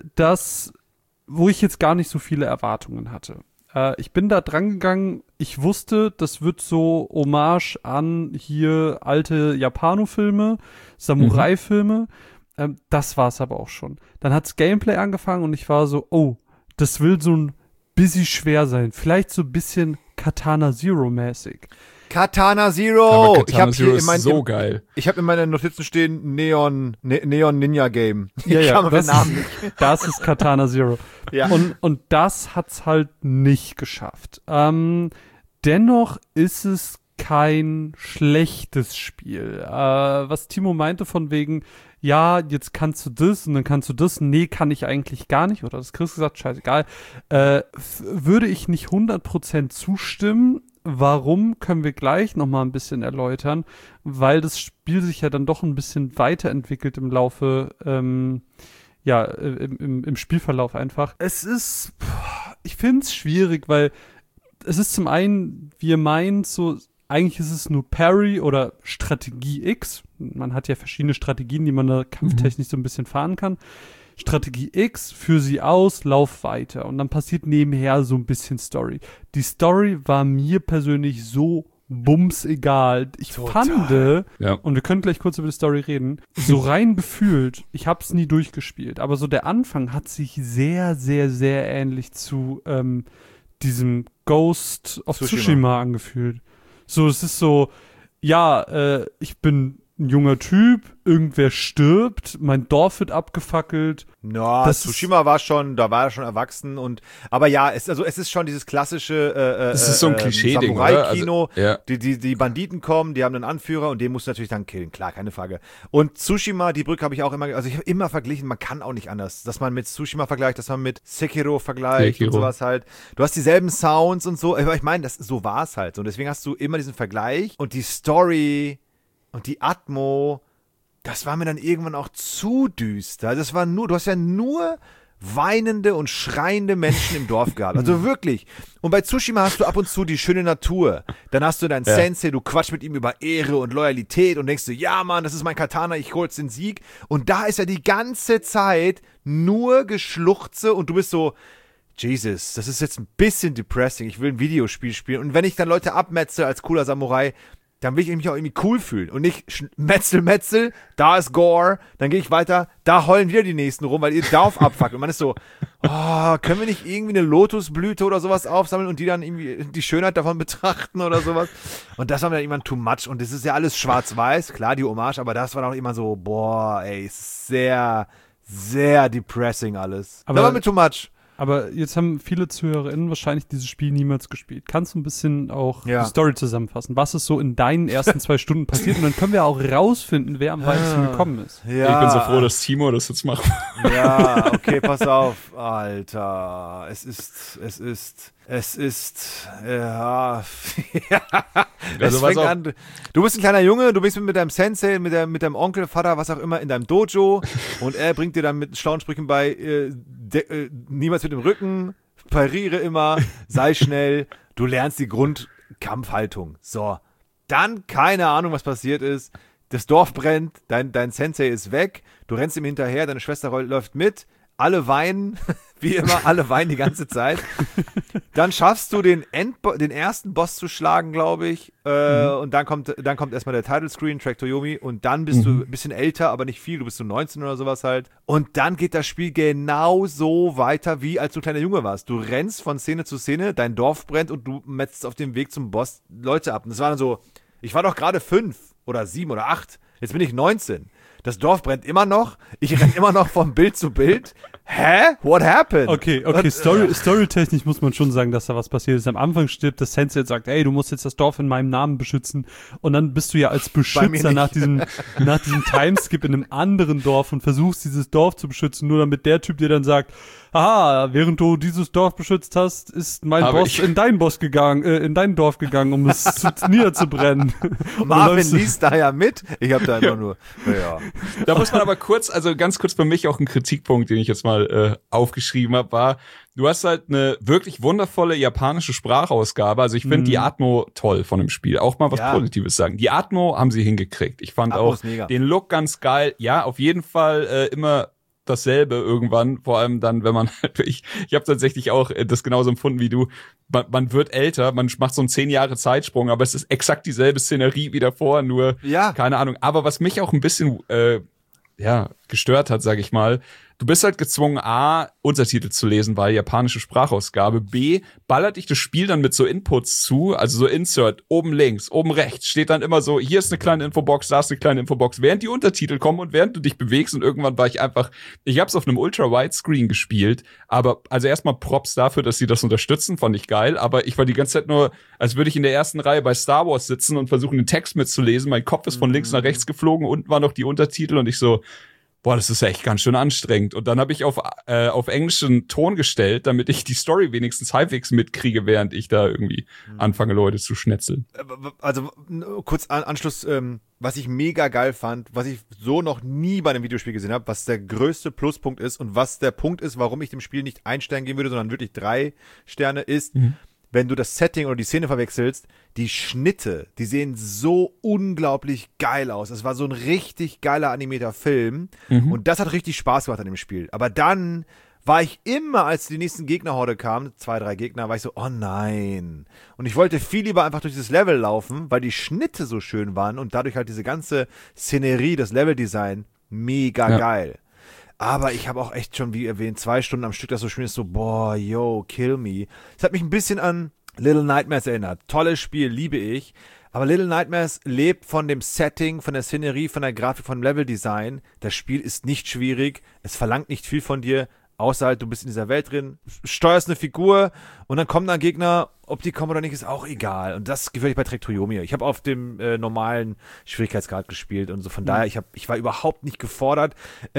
[SPEAKER 2] wo ich jetzt gar nicht so viele Erwartungen hatte. Ich bin da dran gegangen, ich wusste, das wird so Hommage an hier alte Japano-Filme, Samurai-Filme. Das war's aber auch schon. Dann hat's Gameplay angefangen und ich war so, oh, das will so ein bisschen schwer sein. Vielleicht so ein bisschen Katana Zero-mäßig.
[SPEAKER 3] Katana Zero!
[SPEAKER 4] Geil.
[SPEAKER 3] Ich habe in meinen Notizen stehen Neon Ninja Game.
[SPEAKER 2] Ja, das ist Katana Zero. Ja. Und das hat's halt nicht geschafft. Dennoch ist es kein schlechtes Spiel. Was Timo meinte von wegen, ja, jetzt kannst du das und dann kannst du das. Nee, kann ich eigentlich gar nicht. Oder das Chris gesagt, scheißegal. Würde ich nicht 100% zustimmen. Warum, können wir gleich nochmal ein bisschen erläutern, weil das Spiel sich ja dann doch ein bisschen weiterentwickelt im Laufe, im Spielverlauf einfach. Es ist, ich finde es schwierig, weil es ist zum einen, wie ihr meint, so, eigentlich ist es nur Parry oder Strategie X. Man hat ja verschiedene Strategien, die man da kampftechnisch so ein bisschen fahren kann. Strategie X, führ sie aus, lauf weiter. Und dann passiert nebenher so ein bisschen Story. Die Story war mir persönlich so bumsegal. Ich fand, und wir können gleich kurz über die Story reden, so rein gefühlt, ich hab's nie durchgespielt, aber so der Anfang hat sich sehr, sehr, sehr ähnlich zu diesem Ghost of Tsushima angefühlt. So, es ist so, ich bin ein junger Typ, irgendwer stirbt, mein Dorf wird abgefackelt.
[SPEAKER 3] Ja, Tsushima war schon erwachsen aber ja, es ist schon dieses klassische
[SPEAKER 4] es ist so ein Klischee-Ding,
[SPEAKER 3] Samurai-Kino. Also, die Banditen kommen, die haben einen Anführer und den musst du natürlich dann killen, klar, keine Frage. Und Tsushima, die Brücke habe ich habe immer verglichen, man kann auch nicht anders, dass man mit Tsushima vergleicht, dass man mit Sekiro vergleicht und sowas halt. Du hast dieselben Sounds und so, aber ich meine, so war es halt. Und deswegen hast du immer diesen Vergleich und die Story und die Atmo, das war mir dann irgendwann auch zu düster. Du hast ja nur weinende und schreiende Menschen im Dorf gehabt. Also wirklich. Und bei Tsushima hast du ab und zu die schöne Natur. Dann hast du deinen Sensei, du quatschst mit ihm über Ehre und Loyalität und denkst du, ja Mann, das ist mein Katana, ich hol's den Sieg. Und da ist ja die ganze Zeit nur Geschluchze und du bist so, Jesus, das ist jetzt ein bisschen depressing. Ich will ein Videospiel spielen. Und wenn ich dann Leute abmetze als cooler Samurai, dann will ich mich auch irgendwie cool fühlen und nicht Metzel, da ist Gore, dann gehe ich weiter, da heulen wieder die Nächsten rum, weil ihr Dorf abfuckt. Und man ist so, können wir nicht irgendwie eine Lotusblüte oder sowas aufsammeln und die dann irgendwie die Schönheit davon betrachten oder sowas? Und das war mir dann irgendwann too much. Und das ist ja alles schwarz-weiß, klar, die Hommage, aber das war dann auch immer so, sehr, sehr depressing alles. Aber das war mir too much.
[SPEAKER 2] Aber jetzt haben viele ZuhörerInnen wahrscheinlich dieses Spiel niemals gespielt. Kannst du ein bisschen auch die Story zusammenfassen? Was ist so in deinen ersten 2 Stunden passiert? Und dann können wir auch rausfinden, wer am weitesten gekommen ist.
[SPEAKER 4] Ja. Ich bin so froh, dass Timo das jetzt macht.
[SPEAKER 3] Ja, okay, pass auf. Alter, es ist es fängt an. Du bist ein kleiner Junge, du bist mit deinem Sensei, mit deinem Onkel, Vater, was auch immer, in deinem Dojo und er bringt dir dann mit schlauen Sprüchen bei, niemals mit dem Rücken pariere immer, sei schnell, du lernst die Grundkampfhaltung. So, dann keine Ahnung, was passiert ist. Das Dorf brennt, dein Sensei ist weg, du rennst ihm hinterher, deine Schwester läuft mit, alle weinen, wie immer, alle weinen die ganze Zeit. Dann schaffst du den ersten Boss zu schlagen, glaube ich, und dann kommt erstmal der Title Screen, Track Toyomi, und dann bist du ein bisschen älter, aber nicht viel, du bist so 19 oder sowas halt. Und dann geht das Spiel genau so weiter, wie als du ein kleiner Junge warst. Du rennst von Szene zu Szene, dein Dorf brennt und du metzt auf dem Weg zum Boss Leute ab. Und das war dann so, ich war doch gerade 5 oder 7 oder 8, jetzt bin ich 19. Das Dorf brennt immer noch, ich renne immer noch von Bild zu Bild. Hä? What happened?
[SPEAKER 2] Okay, storytechnisch muss man schon sagen, dass da was passiert ist. Am Anfang stirbt das Sensei und sagt, ey, du musst jetzt das Dorf in meinem Namen beschützen. Und dann bist du ja als Beschützer nach diesem Timeskip in einem anderen Dorf und versuchst, dieses Dorf zu beschützen, nur damit der Typ dir dann sagt, aha, während du dieses Dorf beschützt hast, ist mein Boss in dein Dorf gegangen, um es niederzubrennen.
[SPEAKER 3] Marvin liest da ja mit. Ich habe da immer nur, ja.
[SPEAKER 4] Da muss man aber ganz kurz bei mich auch ein Kritikpunkt, den ich jetzt mal aufgeschrieben habe, war, du hast halt eine wirklich wundervolle japanische Sprachausgabe. Also ich finde die Atmo toll von dem Spiel. Auch mal was Positives sagen. Die Atmo haben sie hingekriegt. Ich fand auch den Look ganz geil. Ja, auf jeden Fall immer dasselbe irgendwann, vor allem dann, wenn man ich habe tatsächlich auch das genauso empfunden wie du, man wird älter, man macht so einen 10 Jahre Zeitsprung, aber es ist exakt dieselbe Szenerie wie davor, nur, keine Ahnung, aber was mich auch ein bisschen gestört hat, sag ich mal, du bist halt gezwungen, A, Untertitel zu lesen, weil japanische Sprachausgabe, B, ballert dich das Spiel dann mit so Inputs zu, also so Insert, oben links, oben rechts, steht dann immer so, hier ist eine kleine Infobox, da ist eine kleine Infobox, während die Untertitel kommen und während du dich bewegst und irgendwann war ich hab's auf einem Ultra-Wide-Screen gespielt, aber, also erstmal Props dafür, dass sie das unterstützen, fand ich geil, aber ich war die ganze Zeit nur, als würde ich in der ersten Reihe bei Star Wars sitzen und versuchen, den Text mitzulesen, mein Kopf ist von links nach rechts geflogen, unten waren noch die Untertitel und ich so, boah, das ist echt ganz schön anstrengend. Und dann habe ich auf englischen Ton gestellt, damit ich die Story wenigstens halbwegs mitkriege, während ich da irgendwie anfange, Leute zu schnetzeln.
[SPEAKER 3] Also kurz Anschluss, was ich mega geil fand, was ich so noch nie bei einem Videospiel gesehen habe, was der größte Pluspunkt ist und was der Punkt ist, warum ich dem Spiel nicht 1 Stern geben würde, sondern wirklich 3 Sterne, ist, wenn du das Setting oder die Szene verwechselst, die Schnitte, die sehen so unglaublich geil aus. Es war so ein richtig geiler animierter Film und das hat richtig Spaß gemacht an dem Spiel. Aber dann war ich immer, als die nächsten Gegnerhorde kamen, 2, 3 Gegner, war ich so, oh nein. Und ich wollte viel lieber einfach durch dieses Level laufen, weil die Schnitte so schön waren und dadurch halt diese ganze Szenerie, das Leveldesign, mega geil. Aber ich habe auch echt schon, wie erwähnt, 2 Stunden am Stück das so spielen, ist so, boah, yo, kill me. Es hat mich ein bisschen an Little Nightmares erinnert. Tolles Spiel, liebe ich. Aber Little Nightmares lebt von dem Setting, von der Szenerie, von der Grafik, vom Leveldesign. Das Spiel ist nicht schwierig. Es verlangt nicht viel von dir. Außer halt, du bist in dieser Welt drin, steuerst eine Figur und dann kommen da Gegner, ob die kommen oder nicht, ist auch egal. Und das gefällt mir bei Track Toyomi. Ich habe auf dem normalen Schwierigkeitsgrad gespielt und so. Von daher, ich war überhaupt nicht gefordert.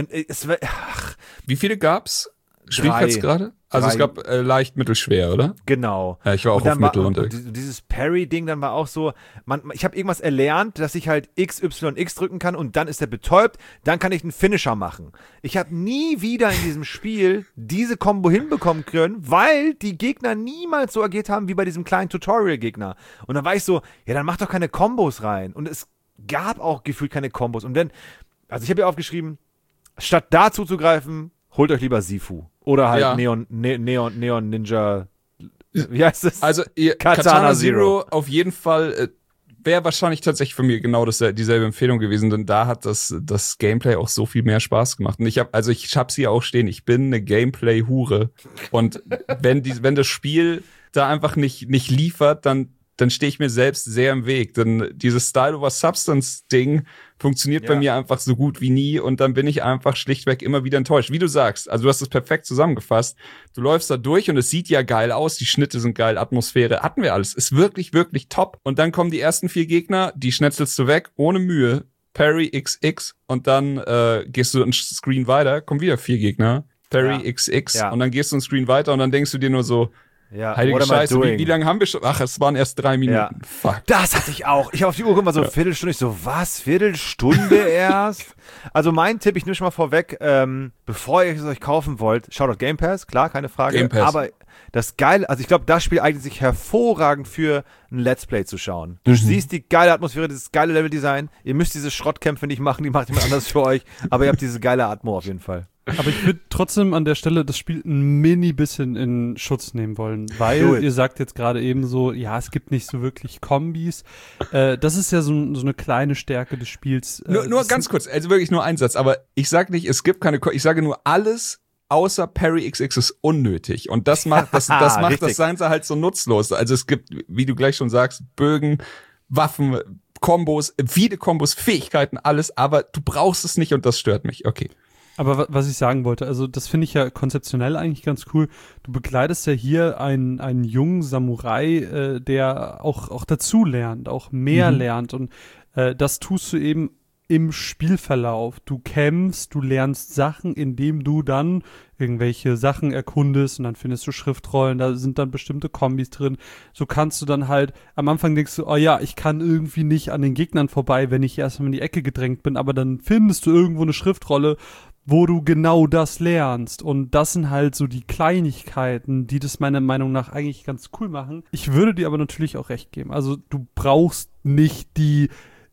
[SPEAKER 4] Wie viele gab's? Schwierigkeitsgrade? Also 3. Es gab leicht, mittelschwer, oder?
[SPEAKER 3] Genau.
[SPEAKER 4] Ja, ich war auch auf Mittel unterwegs.
[SPEAKER 3] Und dieses Parry-Ding dann war auch so, ich habe irgendwas erlernt, dass ich halt X, Y, X drücken kann und dann ist er betäubt, dann kann ich einen Finisher machen. Ich habe nie wieder in diesem Spiel diese Kombo hinbekommen können, weil die Gegner niemals so agiert haben wie bei diesem kleinen Tutorial-Gegner. Und dann war ich so, ja, dann mach doch keine Kombos rein. Und es gab auch gefühlt keine Kombos. Und dann, also ich habe ja aufgeschrieben, statt da zuzugreifen, holt euch lieber Sifu. Oder halt Neon Ninja. Wie heißt das?
[SPEAKER 4] Also Katana Zero auf jeden Fall wäre wahrscheinlich tatsächlich von mir genau dieselbe Empfehlung gewesen, denn da hat das Gameplay auch so viel mehr Spaß gemacht. Und ich hab's hier auch stehen, ich bin eine Gameplay-Hure. Und wenn das Spiel da einfach nicht liefert, dann stehe ich mir selbst sehr im Weg. Denn dieses Style-over-Substance-Ding funktioniert bei mir einfach so gut wie nie und dann bin ich einfach schlichtweg immer wieder enttäuscht. Wie du sagst, also du hast es perfekt zusammengefasst. Du läufst da durch und es sieht ja geil aus, die Schnitte sind geil, Atmosphäre, hatten wir alles. Ist wirklich, wirklich top. Und dann kommen die ersten 4 Gegner, die schnetzelst du weg, ohne Mühe. Parry XX und dann gehst du einen Screen weiter, kommen wieder 4 Gegner. Parry XX und dann gehst du einen Screen weiter und dann denkst du dir nur so, heilige Scheiße, wie lange haben wir schon? Ach, es waren erst 3 Minuten. Ja.
[SPEAKER 3] Fuck. Das hatte ich auch. Ich habe auf die Uhr gemacht, so eine Viertelstunde. Ich so, was? Viertelstunde erst? Also mein Tipp, ich nehme schon mal vorweg, bevor ihr es euch kaufen wollt, schaut auf Game Pass, klar, keine Frage.
[SPEAKER 4] Game Pass.
[SPEAKER 3] Aber das Geile, also ich glaube, das Spiel eignet sich hervorragend für ein Let's Play zu schauen. Du siehst die geile Atmosphäre, dieses geile Leveldesign. Ihr müsst diese Schrottkämpfe nicht machen, die macht jemand anders für euch. Aber ihr habt diese geile Atmo auf jeden Fall.
[SPEAKER 2] Aber ich würde trotzdem an der Stelle das Spiel ein mini bisschen in Schutz nehmen wollen, weil ihr sagt jetzt gerade eben so, ja, es gibt nicht so wirklich Kombis. Das ist ja so eine kleine Stärke des Spiels.
[SPEAKER 4] Nur ganz kurz, also wirklich nur ein Satz, aber ich sage nicht, es gibt keine, ich sage nur, alles außer Parry XX ist unnötig. Und das macht das Ganze halt so nutzlos. Also es gibt, wie du gleich schon sagst, Bögen, Waffen, Kombos, viele Kombos, Fähigkeiten, alles, aber du brauchst es nicht und das stört mich. Okay.
[SPEAKER 2] Aber was ich sagen wollte, also das finde ich ja konzeptionell eigentlich ganz cool. Du begleitest ja hier einen jungen Samurai, der auch dazu lernt, auch mehr lernt. Und das tust du eben im Spielverlauf. Du kämpfst, du lernst Sachen, indem du dann irgendwelche Sachen erkundest und dann findest du Schriftrollen, da sind dann bestimmte Kombis drin. So kannst du dann halt, am Anfang denkst du, oh ja, ich kann irgendwie nicht an den Gegnern vorbei, wenn ich erstmal in die Ecke gedrängt bin, aber dann findest du irgendwo eine Schriftrolle, wo du genau das lernst. Und das sind halt so die Kleinigkeiten, die das meiner Meinung nach eigentlich ganz cool machen. Ich würde dir aber natürlich auch recht geben. Also du brauchst nicht die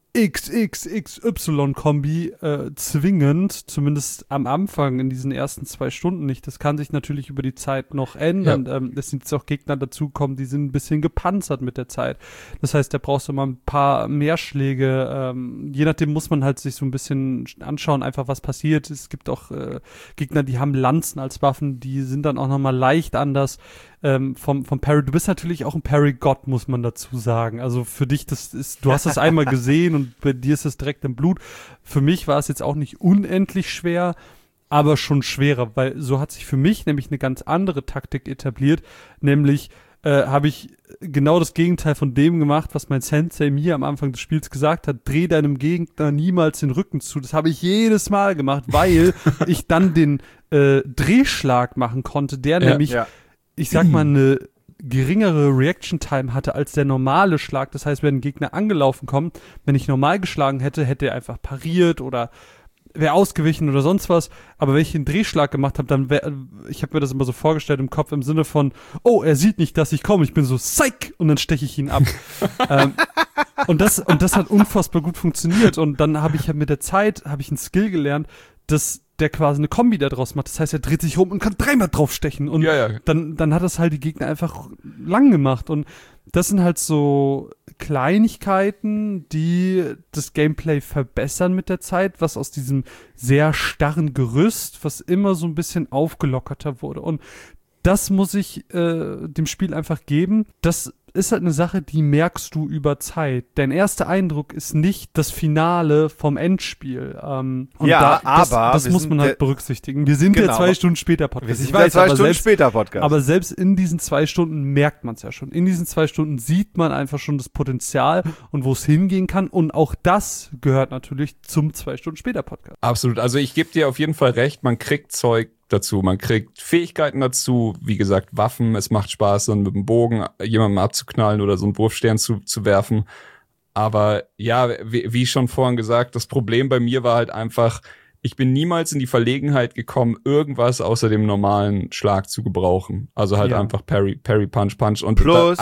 [SPEAKER 2] XXXY-Kombi zwingend, zumindest am Anfang in diesen ersten 2 Stunden nicht. Das kann sich natürlich über die Zeit noch ändern. Ja. Es sind jetzt auch Gegner dazugekommen, die sind ein bisschen gepanzert mit der Zeit. Das heißt, da brauchst du mal ein paar mehr Schläge. Je nachdem muss man halt sich so ein bisschen anschauen, einfach was passiert. Es gibt auch Gegner, die haben Lanzen als Waffen, die sind dann auch nochmal leicht anders. Vom Parry, du bist natürlich auch ein Parry-Gott, muss man dazu sagen. Also für dich, du hast das einmal gesehen und bei dir ist es direkt im Blut. Für mich war es jetzt auch nicht unendlich schwer, aber schon schwerer, weil so hat sich für mich nämlich eine ganz andere Taktik etabliert, nämlich habe ich genau das Gegenteil von dem gemacht, was mein Sensei mir am Anfang des Spiels gesagt hat: dreh deinem Gegner niemals den Rücken zu. Das habe ich jedes Mal gemacht, weil ich dann den Drehschlag machen konnte, der nämlich ich sag mal, eine geringere Reaction-Time hatte als der normale Schlag. Das heißt, wenn ein Gegner angelaufen kommt, wenn ich normal geschlagen hätte, hätte er einfach pariert oder wäre ausgewichen oder sonst was. Aber wenn ich den Drehschlag gemacht habe, dann ich habe mir das immer so vorgestellt im Kopf im Sinne von, oh, er sieht nicht, dass ich komme. Ich bin so, psych! Und dann steche ich ihn ab. Und das hat unfassbar gut funktioniert. Und dann habe ich mit der Zeit einen Skill gelernt, dass der quasi eine Kombi da draus macht. Das heißt, er dreht sich rum und kann 3-mal draufstechen. Und dann hat das halt die Gegner einfach lang gemacht. Und das sind halt so Kleinigkeiten, die das Gameplay verbessern mit der Zeit, was aus diesem sehr starren Gerüst, was immer so ein bisschen aufgelockerter wurde. Und das muss ich dem Spiel einfach geben. Das ist halt eine Sache, die merkst du über Zeit. Dein erster Eindruck ist nicht das Finale vom Endspiel. Und das muss man halt berücksichtigen. Wir sind der 2 Stunden später Podcast.
[SPEAKER 3] Ich weiß, 2 Stunden später Podcast.
[SPEAKER 2] Aber selbst in diesen 2 Stunden merkt man es ja schon. In diesen 2 Stunden sieht man einfach schon das Potenzial und wo es hingehen kann. Und auch das gehört natürlich zum 2 Stunden später Podcast.
[SPEAKER 4] Absolut. Also ich gebe dir auf jeden Fall recht. Man kriegt Zeug dazu. Man kriegt Fähigkeiten dazu, wie gesagt, Waffen. Es macht Spaß, dann mit dem Bogen jemanden abzuknallen oder so einen Wurfstern zu werfen. Aber ja, wie schon vorhin gesagt, das Problem bei mir war halt einfach, ich bin niemals in die Verlegenheit gekommen, irgendwas außer dem normalen Schlag zu gebrauchen. Also halt einfach Parry, Punch. Und
[SPEAKER 3] plus,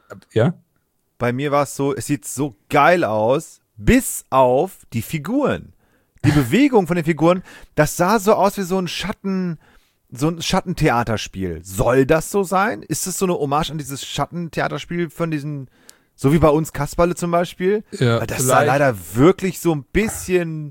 [SPEAKER 3] bei mir war es so, es sieht so geil aus, bis auf die Figuren. Die Bewegung von den Figuren, das sah so aus wie so ein Schattentheaterspiel. Soll das so sein? Ist das so eine Hommage an dieses Schattentheaterspiel von diesen, so wie bei uns Kasperle zum Beispiel?
[SPEAKER 4] Ja,
[SPEAKER 3] weil das sah leider wirklich so ein bisschen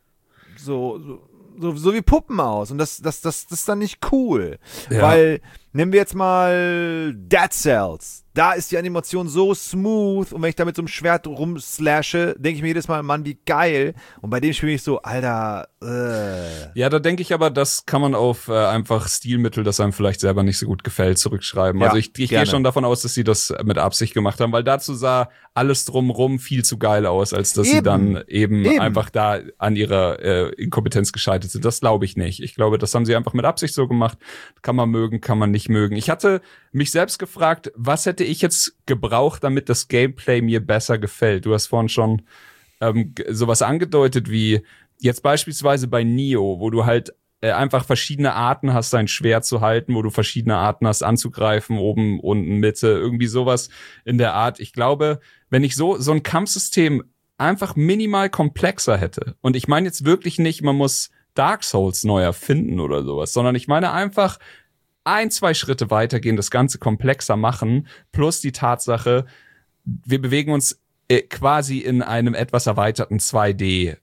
[SPEAKER 3] so wie Puppen aus. Und das ist dann nicht cool. Ja. Weil, nehmen wir jetzt mal Dead Cells. Da ist die Animation so smooth und wenn ich da mit so einem Schwert rumslashe, denke ich mir jedes Mal, Mann, wie geil. Und bei dem spiele ich so, Alter,
[SPEAKER 4] Ja, da denke ich aber, das kann man auf einfach Stilmittel, das einem vielleicht selber nicht so gut gefällt, zurückschreiben. Ja, also ich gehe schon davon aus, dass sie das mit Absicht gemacht haben, weil dazu sah alles drumrum viel zu geil aus, als dass sie dann eben einfach da an ihrer Inkompetenz gescheitert sind. Das glaube ich nicht. Ich glaube, das haben sie einfach mit Absicht so gemacht. Kann man mögen, kann man nicht mögen. Ich hatte mich selbst gefragt, was hätte ich jetzt gebraucht, damit das Gameplay mir besser gefällt? Du hast vorhin schon sowas angedeutet wie jetzt beispielsweise bei Nioh, wo du halt einfach verschiedene Arten hast, dein Schwert zu halten, wo du verschiedene Arten hast, anzugreifen, oben, unten, Mitte, irgendwie sowas in der Art. Ich glaube, wenn ich so ein Kampfsystem einfach minimal komplexer hätte, und ich meine jetzt wirklich nicht, man muss Dark Souls neu erfinden oder sowas, sondern ich meine einfach 1-2 Schritte weitergehen, das Ganze komplexer machen, plus die Tatsache, wir bewegen uns quasi in einem etwas erweiterten 2D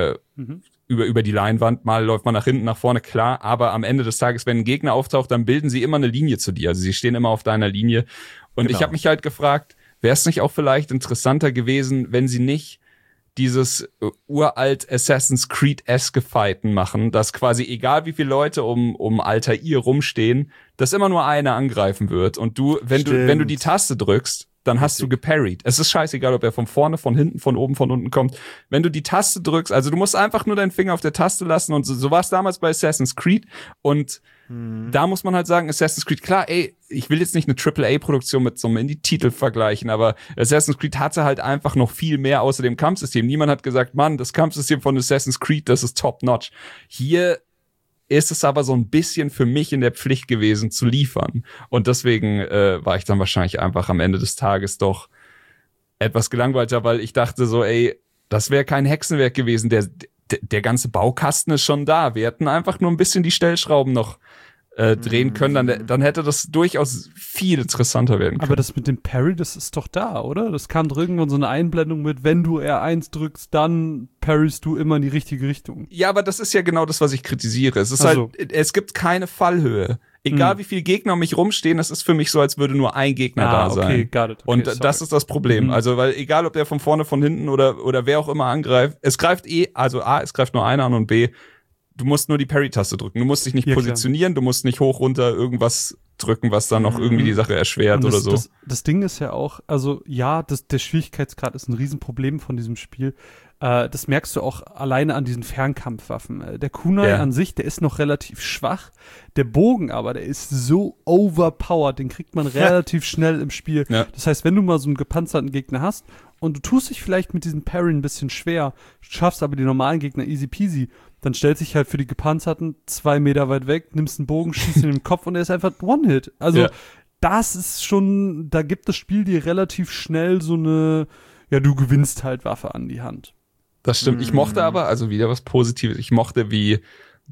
[SPEAKER 4] über die Leinwand. Mal läuft man nach hinten, nach vorne, klar, aber am Ende des Tages, wenn ein Gegner auftaucht, dann bilden sie immer eine Linie zu dir. Also sie stehen immer auf deiner Linie. Und ich habe mich halt gefragt, wäre es nicht auch vielleicht interessanter gewesen, wenn sie nicht dieses uralt Assassin's Creed-eske Fighten machen, dass quasi egal wie viele Leute um Altair rumstehen, dass immer nur einer angreifen wird. Und wenn du die Taste drückst, dann hast du geparried. Es ist scheißegal, ob er von vorne, von hinten, von oben, von unten kommt. Wenn du die Taste drückst, also du musst einfach nur deinen Finger auf der Taste lassen, und so war es damals bei Assassin's Creed. Und da muss man halt sagen, Assassin's Creed, klar, ich will jetzt nicht eine AAA-Produktion mit so einem Indie-Titel vergleichen, aber Assassin's Creed hatte halt einfach noch viel mehr außer dem Kampfsystem. Niemand hat gesagt, Mann, das Kampfsystem von Assassin's Creed, das ist top-notch. Hier ist es aber so ein bisschen für mich in der Pflicht gewesen, zu liefern. Und deswegen war ich dann wahrscheinlich einfach am Ende des Tages doch etwas gelangweilter, weil ich dachte so, das wäre kein Hexenwerk gewesen. Der ganze Baukasten ist schon da. Wir hätten einfach nur ein bisschen die Stellschrauben noch drehen können. Dann hätte das durchaus viel interessanter werden können.
[SPEAKER 2] Aber das mit dem Parry, das ist doch da, oder? Das kam doch irgendwann so eine Einblendung mit, wenn du R1 drückst, dann parryst du immer in die richtige Richtung.
[SPEAKER 4] Ja, aber das ist ja genau das, was ich kritisiere. Es ist es gibt keine Fallhöhe. Egal wie viele Gegner um mich rumstehen, das ist für mich so, als würde nur ein Gegner da sein.
[SPEAKER 2] Okay, got it. Okay,
[SPEAKER 4] und das ist das Problem. Also, weil egal, ob der von vorne, von hinten oder wer auch immer angreift, es greift also A, es greift nur einer an, und B, du musst nur die Parry-Taste drücken. Du musst dich nicht positionieren, du musst nicht hoch, runter irgendwas drücken, was dann noch irgendwie die Sache erschwert oder so.
[SPEAKER 2] Das Ding ist ja auch, also ja, der Schwierigkeitsgrad ist ein Riesenproblem von diesem Spiel. Das merkst du auch alleine an diesen Fernkampfwaffen. Der Kunai an sich, der ist noch relativ schwach. Der Bogen aber, der ist so overpowered, den kriegt man relativ schnell im Spiel. Ja. Das heißt, wenn du mal so einen gepanzerten Gegner hast und du tust dich vielleicht mit diesem Parry ein bisschen schwer, schaffst aber die normalen Gegner easy peasy, dann stellst dich halt für die gepanzerten 2 Meter weit weg, nimmst einen Bogen, schießt ihn in den Kopf und er ist einfach One-Hit. Also das ist schon, da gibt das Spiel dir relativ schnell so eine, du gewinnst halt Waffe an die Hand.
[SPEAKER 4] Das stimmt. Ich mochte aber, also wieder was Positives, ich mochte, wie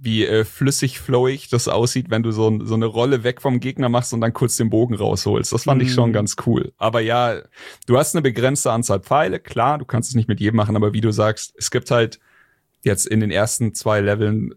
[SPEAKER 4] flüssig, flowig das aussieht, wenn du so eine Rolle weg vom Gegner machst und dann kurz den Bogen rausholst. Das fand ich schon ganz cool. Aber ja, du hast eine begrenzte Anzahl Pfeile, klar, du kannst es nicht mit jedem machen, aber wie du sagst, es gibt halt jetzt in den ersten 2 Leveln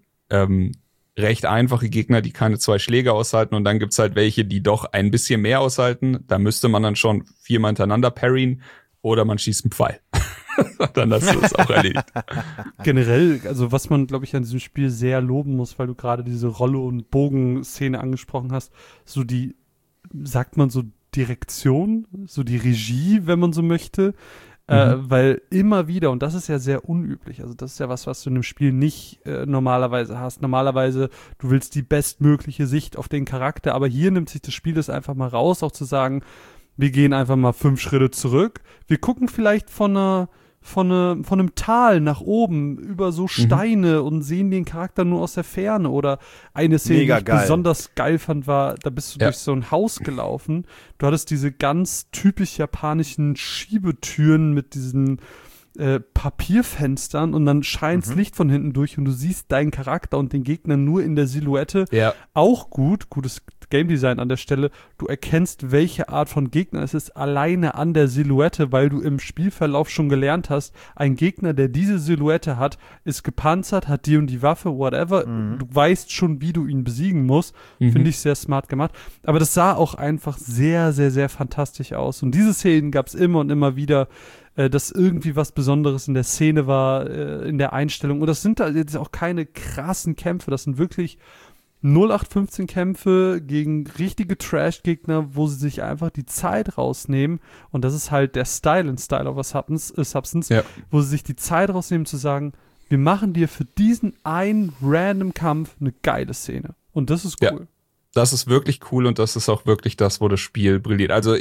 [SPEAKER 4] recht einfache Gegner, die keine 2 Schläge aushalten, und dann gibt's halt welche, die doch ein bisschen mehr aushalten. Da müsste man dann schon 4-mal hintereinander parryen oder man schießt einen Pfeil. Dann hast du das auch erledigt.
[SPEAKER 2] Generell, also was man, glaube ich, an diesem Spiel sehr loben muss, weil du gerade diese Rolle- und Bogenszene angesprochen hast, so die, sagt man so Direktion, so die Regie, wenn man so möchte, weil immer wieder, und das ist ja sehr unüblich, also das ist ja was du in einem Spiel nicht normalerweise hast. Normalerweise, du willst die bestmögliche Sicht auf den Charakter, aber hier nimmt sich das Spiel das einfach mal raus, auch zu sagen, wir gehen einfach mal 5 Schritte zurück, wir gucken vielleicht von einem Tal nach oben über so Steine und sehen den Charakter nur aus der Ferne. Oder eine Szene, die ich besonders geil fand, war, da bist du durch so ein Haus gelaufen. Du hattest diese ganz typisch japanischen Schiebetüren mit diesen Papierfenstern und dann scheint's Licht von hinten durch und du siehst deinen Charakter und den Gegner nur in der Silhouette. Ja. Auch gutes Game Design an der Stelle. Du erkennst, welche Art von Gegner es ist, alleine an der Silhouette, weil du im Spielverlauf schon gelernt hast, ein Gegner, der diese Silhouette hat, ist gepanzert, hat die und die Waffe, whatever. Du weißt schon, wie du ihn besiegen musst. Finde ich sehr smart gemacht. Aber das sah auch einfach sehr, sehr, sehr fantastisch aus. Und diese Szenen gab's immer und immer wieder, dass irgendwie was Besonderes in der Szene war, in der Einstellung. Und das sind da jetzt auch keine krassen Kämpfe. Das sind wirklich 0815 Kämpfe gegen richtige Trash-Gegner, wo sie sich einfach die Zeit rausnehmen. Und das ist halt der Style in Style of a Substance, wo sie sich die Zeit rausnehmen zu sagen, wir machen dir für diesen einen random Kampf eine geile Szene. Und das ist cool. Ja,
[SPEAKER 4] das ist wirklich cool und das ist auch wirklich das, wo das Spiel brilliert. Also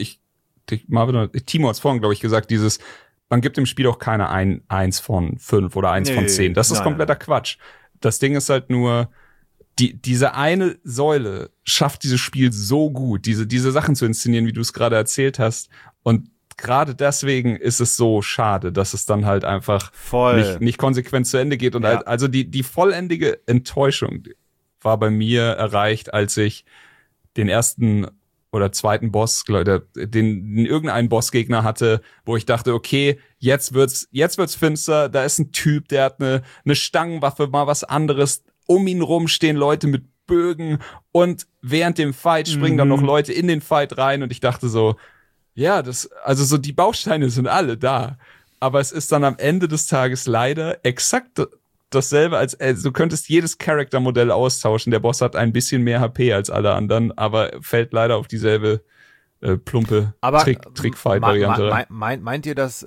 [SPEAKER 4] Timo hat es vorhin, glaube ich, gesagt, man gibt dem Spiel auch keine 1 von 5 oder 1 von 10. Das ist kompletter Quatsch. Das Ding ist halt nur, diese eine Säule schafft dieses Spiel so gut, diese Sachen zu inszenieren, wie du es gerade erzählt hast. Und gerade deswegen ist es so schade, dass es dann halt einfach nicht konsequent zu Ende geht. Und also die vollendige Enttäuschung war bei mir erreicht, als ich den ersten oder zweiten Boss, den irgendeinen Bossgegner hatte, wo ich dachte, okay, jetzt wird's finster, da ist ein Typ, der hat eine Stangenwaffe, mal was anderes, um ihn rum stehen Leute mit Bögen und während dem Fight springen dann noch Leute in den Fight rein und ich dachte so, ja, also so die Bausteine sind alle da, aber es ist dann am Ende des Tages leider exakt dasselbe, als du könntest jedes Charaktermodell austauschen. Der Boss hat ein bisschen mehr HP als alle anderen, aber fällt leider auf dieselbe plumpe Trick-Fight-Variante.
[SPEAKER 3] Meint ihr, dass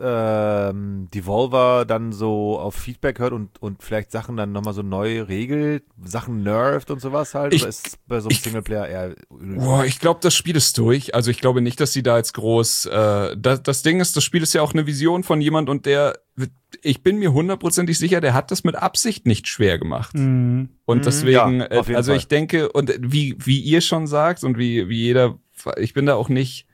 [SPEAKER 3] Devolver dann so auf Feedback hört und vielleicht Sachen dann nochmal so neu regelt, Sachen nervt und sowas halt? Oder ist bei so einem Singleplayer eher...
[SPEAKER 4] Ich glaube, das Spiel ist durch. Also ich glaube nicht, dass sie da jetzt groß... Das Ding ist, das Spiel ist ja auch eine Vision von jemand und ich bin mir 100%ig sicher, der hat das mit Absicht nicht schwer gemacht. Und deswegen, also ich denke, und wie ihr schon sagt und wie jeder, ich bin da auch nicht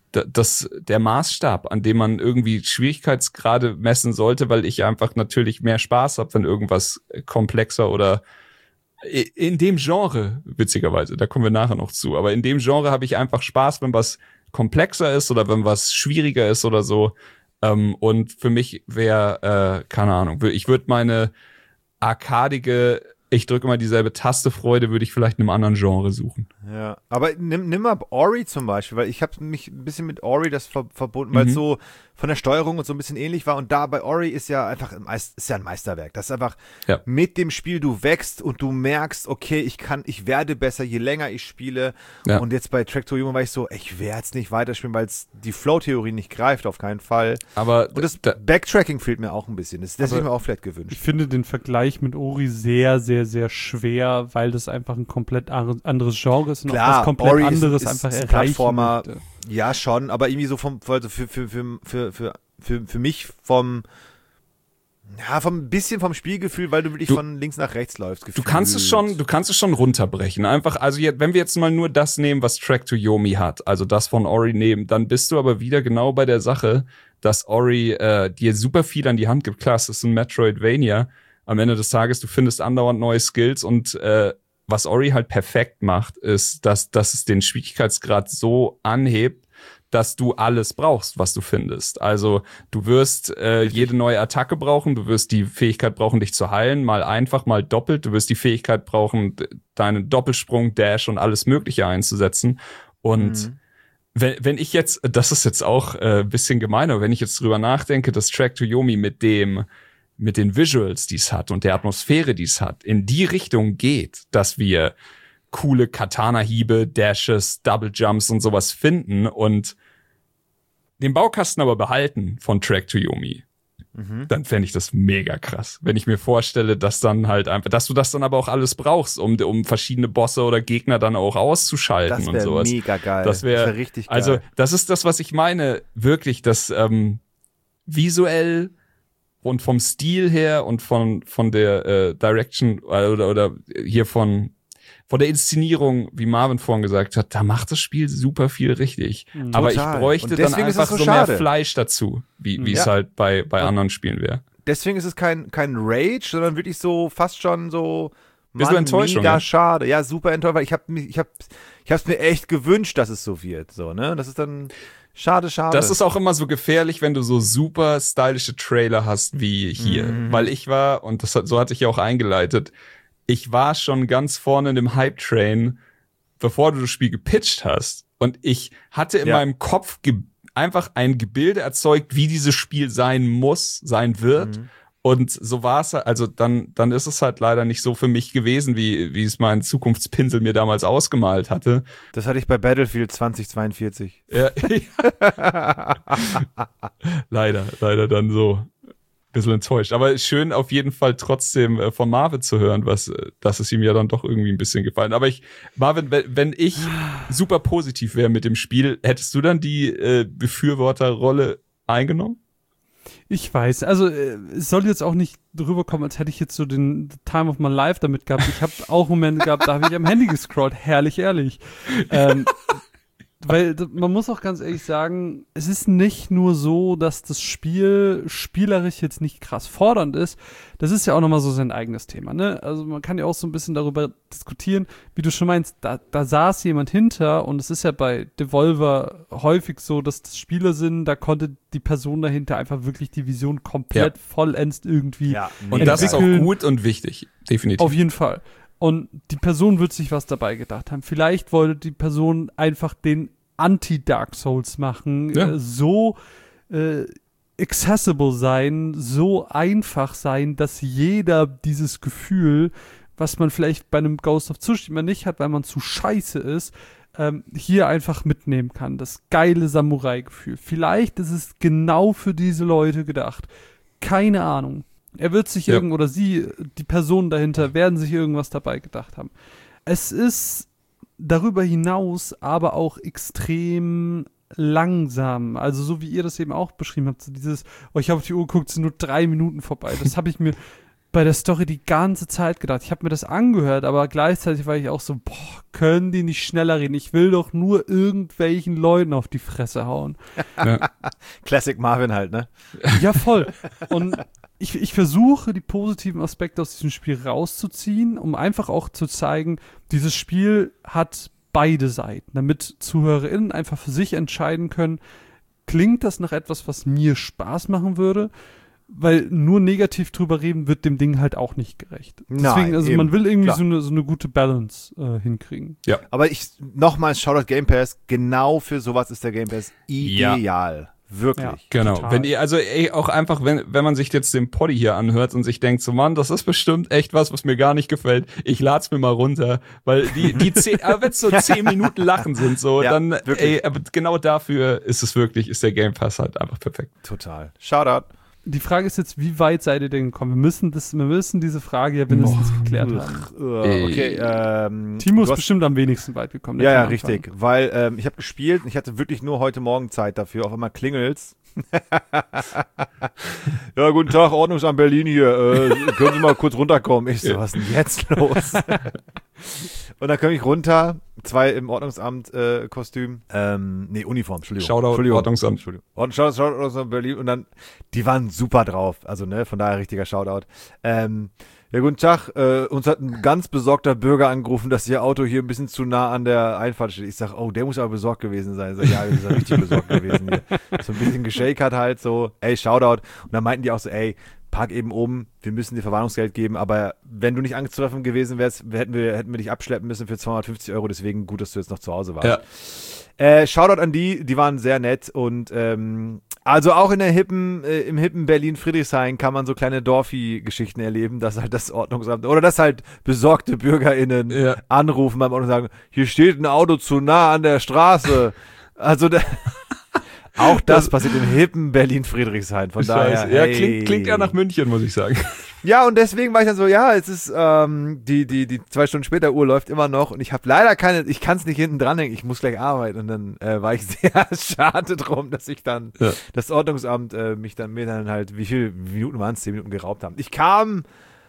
[SPEAKER 4] der Maßstab, an dem man irgendwie Schwierigkeitsgrade messen sollte, weil ich einfach natürlich mehr Spaß habe, wenn irgendwas komplexer oder in dem Genre, witzigerweise, da kommen wir nachher noch zu, aber in dem Genre habe ich einfach Spaß, wenn was komplexer ist oder wenn was schwieriger ist oder so. Und für mich wäre, keine Ahnung, ich würde meine arkadige, ich drücke immer dieselbe Taste Freude, würde ich vielleicht in einem anderen Genre suchen.
[SPEAKER 3] Ja, aber nimm mal Ori zum Beispiel, weil ich habe mich ein bisschen mit Ori das verbunden, weil es so von der Steuerung und so ein bisschen ähnlich war und da bei Ori ist ja einfach ein Meisterwerk. Das ist einfach mit dem Spiel, du wächst und du merkst, okay, ich werde besser, je länger ich spiele. Ja. Und jetzt bei Track to Yomi war ich so, ich werde jetzt nicht weiterspielen, weil die Flow-Theorie nicht greift, auf keinen Fall.
[SPEAKER 4] Aber
[SPEAKER 3] und das Backtracking fehlt mir auch ein bisschen. Das hätte ich mir auch vielleicht gewünscht.
[SPEAKER 2] Ich finde den Vergleich mit Ori sehr, sehr, sehr schwer, weil das einfach ein komplett anderes Genre ist und
[SPEAKER 3] klar,
[SPEAKER 2] auch was komplett
[SPEAKER 3] Ori
[SPEAKER 2] anderes
[SPEAKER 3] ist
[SPEAKER 2] einfach erreichen
[SPEAKER 3] Plattformer,
[SPEAKER 2] möchte.
[SPEAKER 3] Ja, schon, aber irgendwie so für mich vom bisschen vom Spielgefühl, weil du wirklich von links nach rechts läufst.
[SPEAKER 4] Du kannst es schon runterbrechen. Einfach, also wenn wir jetzt mal nur das nehmen, was Track to Yomi hat, also das von Ori nehmen, dann bist du aber wieder genau bei der Sache, dass Ori dir super viel an die Hand gibt. Klar, es ist ein Metroidvania. Am Ende des Tages, du findest andauernd neue Skills und was Ori halt perfekt macht, ist, dass es den Schwierigkeitsgrad so anhebt, dass du alles brauchst, was du findest. Also du wirst jede neue Attacke brauchen, du wirst die Fähigkeit brauchen, dich zu heilen, mal einfach, mal doppelt. Du wirst die Fähigkeit brauchen, deinen Doppelsprung, Dash und alles Mögliche einzusetzen. Und wenn ich jetzt, das ist jetzt auch ein bisschen gemeiner, wenn ich jetzt drüber nachdenke, dass Track to Yomi mit den Visuals, die es hat und der Atmosphäre, die es hat, in die Richtung geht, dass wir coole Katana-Hiebe, Dashes, Double Jumps und sowas finden und den Baukasten aber behalten von Track to Yomi, dann fände ich das mega krass. Wenn ich mir vorstelle, dass dann halt einfach, dass du das dann aber auch alles brauchst, um verschiedene Bosse oder Gegner dann auch auszuschalten und sowas.
[SPEAKER 3] Das wäre mega geil.
[SPEAKER 4] Das wäre
[SPEAKER 3] richtig geil.
[SPEAKER 4] Also, das ist das, was ich meine. Wirklich, das visuell und vom Stil her und von der Direction oder hier von der Inszenierung, wie Marvin vorhin gesagt hat, da macht das Spiel super viel richtig. Aber ich bräuchte dann einfach so mehr Fleisch dazu, wie es halt bei anderen Spielen wäre.
[SPEAKER 3] Deswegen ist es kein Rage, sondern wirklich so fast schon so
[SPEAKER 4] Enttäuschung,
[SPEAKER 3] mega schade. Ja, super enttäuscht, weil ich hab's mir echt gewünscht, dass es so wird. So, ne? Das ist dann schade.
[SPEAKER 4] Das ist auch immer so gefährlich, wenn du so super stylische Trailer hast wie hier. Weil ich war, und so hatte ich ja auch eingeleitet, ich war schon ganz vorne in dem Hype-Train, bevor du das Spiel gepitcht hast. Und ich hatte in meinem Kopf einfach ein Gebilde erzeugt, wie dieses Spiel sein wird. Und so war es, also dann ist es halt leider nicht so für mich gewesen, wie es mein Zukunftspinsel mir damals ausgemalt hatte.
[SPEAKER 3] Das hatte ich bei Battlefield 2042.
[SPEAKER 4] Ja. leider dann so. Bisschen enttäuscht. Aber schön auf jeden Fall trotzdem von Marvin zu hören, dass es ihm ja dann doch irgendwie ein bisschen gefallen. Aber Marvin, wenn ich super positiv wäre mit dem Spiel, hättest du dann die Befürworterrolle eingenommen?
[SPEAKER 2] Ich weiß, also es soll jetzt auch nicht rüberkommen, als hätte ich jetzt so den Time of my life damit gehabt. Ich habe auch Momente gehabt, da habe ich am Handy gescrollt, herrlich, ehrlich. Weil man muss auch ganz ehrlich sagen, es ist nicht nur so, dass das Spiel spielerisch jetzt nicht krass fordernd ist. Das ist ja auch nochmal so sein eigenes Thema, ne? Also man kann ja auch so ein bisschen darüber diskutieren, wie du schon meinst, da saß jemand hinter und es ist ja bei Devolver häufig so, dass das Spiele sind, da konnte die Person dahinter einfach wirklich die Vision komplett vollends irgendwie
[SPEAKER 4] und das ist auch gut und wichtig, definitiv.
[SPEAKER 2] Auf jeden Fall. Und die Person wird sich was dabei gedacht haben. Vielleicht wollte die Person einfach den Anti-Dark Souls machen, so accessible sein, so einfach sein, dass jeder dieses Gefühl, was man vielleicht bei einem Ghost of Tsushima nicht hat, weil man zu scheiße ist, hier einfach mitnehmen kann. Das geile Samurai-Gefühl. Vielleicht ist es genau für diese Leute gedacht. Keine Ahnung. Er wird sich oder sie, die Personen dahinter, werden sich irgendwas dabei gedacht haben. Es ist darüber hinaus aber auch extrem langsam. Also so wie ihr das eben auch beschrieben habt, so dieses, ich habe auf die Uhr geguckt, es sind nur 3 Minuten vorbei. Das habe ich mir bei der Story die ganze Zeit gedacht. Ich habe mir das angehört, aber gleichzeitig war ich auch so, können die nicht schneller reden? Ich will doch nur irgendwelchen Leuten auf die Fresse hauen.
[SPEAKER 3] Ja. Classic Marvin halt, ne?
[SPEAKER 2] Ja, voll. Und ich versuche, die positiven Aspekte aus diesem Spiel rauszuziehen, um einfach auch zu zeigen, dieses Spiel hat beide Seiten, damit ZuhörerInnen einfach für sich entscheiden können, klingt das nach etwas, was mir Spaß machen würde? Weil nur negativ drüber reden wird dem Ding halt auch nicht gerecht. Deswegen, also man will irgendwie so eine gute Balance hinkriegen.
[SPEAKER 3] Ja. Aber nochmals, Shoutout Game Pass, genau für sowas ist der Game Pass ideal. Ja. Wirklich. Ja,
[SPEAKER 4] genau. Total. Wenn ihr, also auch einfach, wenn man sich jetzt den Poddy hier anhört und sich denkt, so Mann, das ist bestimmt echt was mir gar nicht gefällt, ich lad's mir mal runter, weil die 10, aber wenn es so 10 Minuten Lachen sind, so, dann, aber genau dafür ist der Game Pass halt einfach perfekt.
[SPEAKER 3] Total. Shoutout.
[SPEAKER 2] Die Frage ist jetzt, wie weit seid ihr denn gekommen? Wir müssen diese Frage ja mindestens geklärt haben.
[SPEAKER 3] Okay,
[SPEAKER 2] Timo ist bestimmt am wenigsten weit gekommen.
[SPEAKER 3] Ja, richtig. Weil ich habe gespielt und ich hatte wirklich nur heute Morgen Zeit dafür. Auf einmal klingelt's. Ja, guten Tag, Ordnungsamt Berlin hier. Können Sie mal kurz runterkommen? Ich so, was ist denn jetzt los? Und dann komme ich runter, 2 im Ordnungsamt Kostüm, Uniform, Entschuldigung.
[SPEAKER 4] Shoutout Ordnungsamt.
[SPEAKER 3] Shoutout Ordnungsamt Berlin und dann, die waren super drauf, also von daher richtiger Shoutout. Ja, guten Tag, uns hat ein ganz besorgter Bürger angerufen, dass Ihr Auto hier ein bisschen zu nah an der Einfahrt steht. Ich sag, der muss aber besorgt gewesen sein. Ich sag, ja, das ist ja richtig besorgt gewesen hier. So ein bisschen geschakert halt so, Shoutout. Und dann meinten die auch so, park eben oben, wir müssen dir Verwarnungsgeld geben, aber wenn du nicht anzutreffen gewesen wärst, hätten wir dich abschleppen müssen für 250 €, deswegen gut, dass du jetzt noch zu Hause warst. Ja. Shoutout an die waren sehr nett und also auch im hippen Berlin-Friedrichshain kann man so kleine Dorfi-Geschichten erleben, dass halt das Ordnungsamt oder dass halt besorgte BürgerInnen anrufen beim Auto und sagen, hier steht ein Auto zu nah an der Straße. Also auch das passiert im hippen Berlin-Friedrichshain. Von daher,
[SPEAKER 4] ja, klingt ja nach München, muss ich sagen.
[SPEAKER 3] Ja, und deswegen war ich dann so, es ist die 2 Stunden später Uhr läuft immer noch und ich habe leider ich kann es nicht hinten dranhängen, ich muss gleich arbeiten. Und dann war ich sehr schade drum, dass ich dann das Ordnungsamt mir dann halt, wie viele Minuten waren es? 10 Minuten geraubt haben. Ich kam,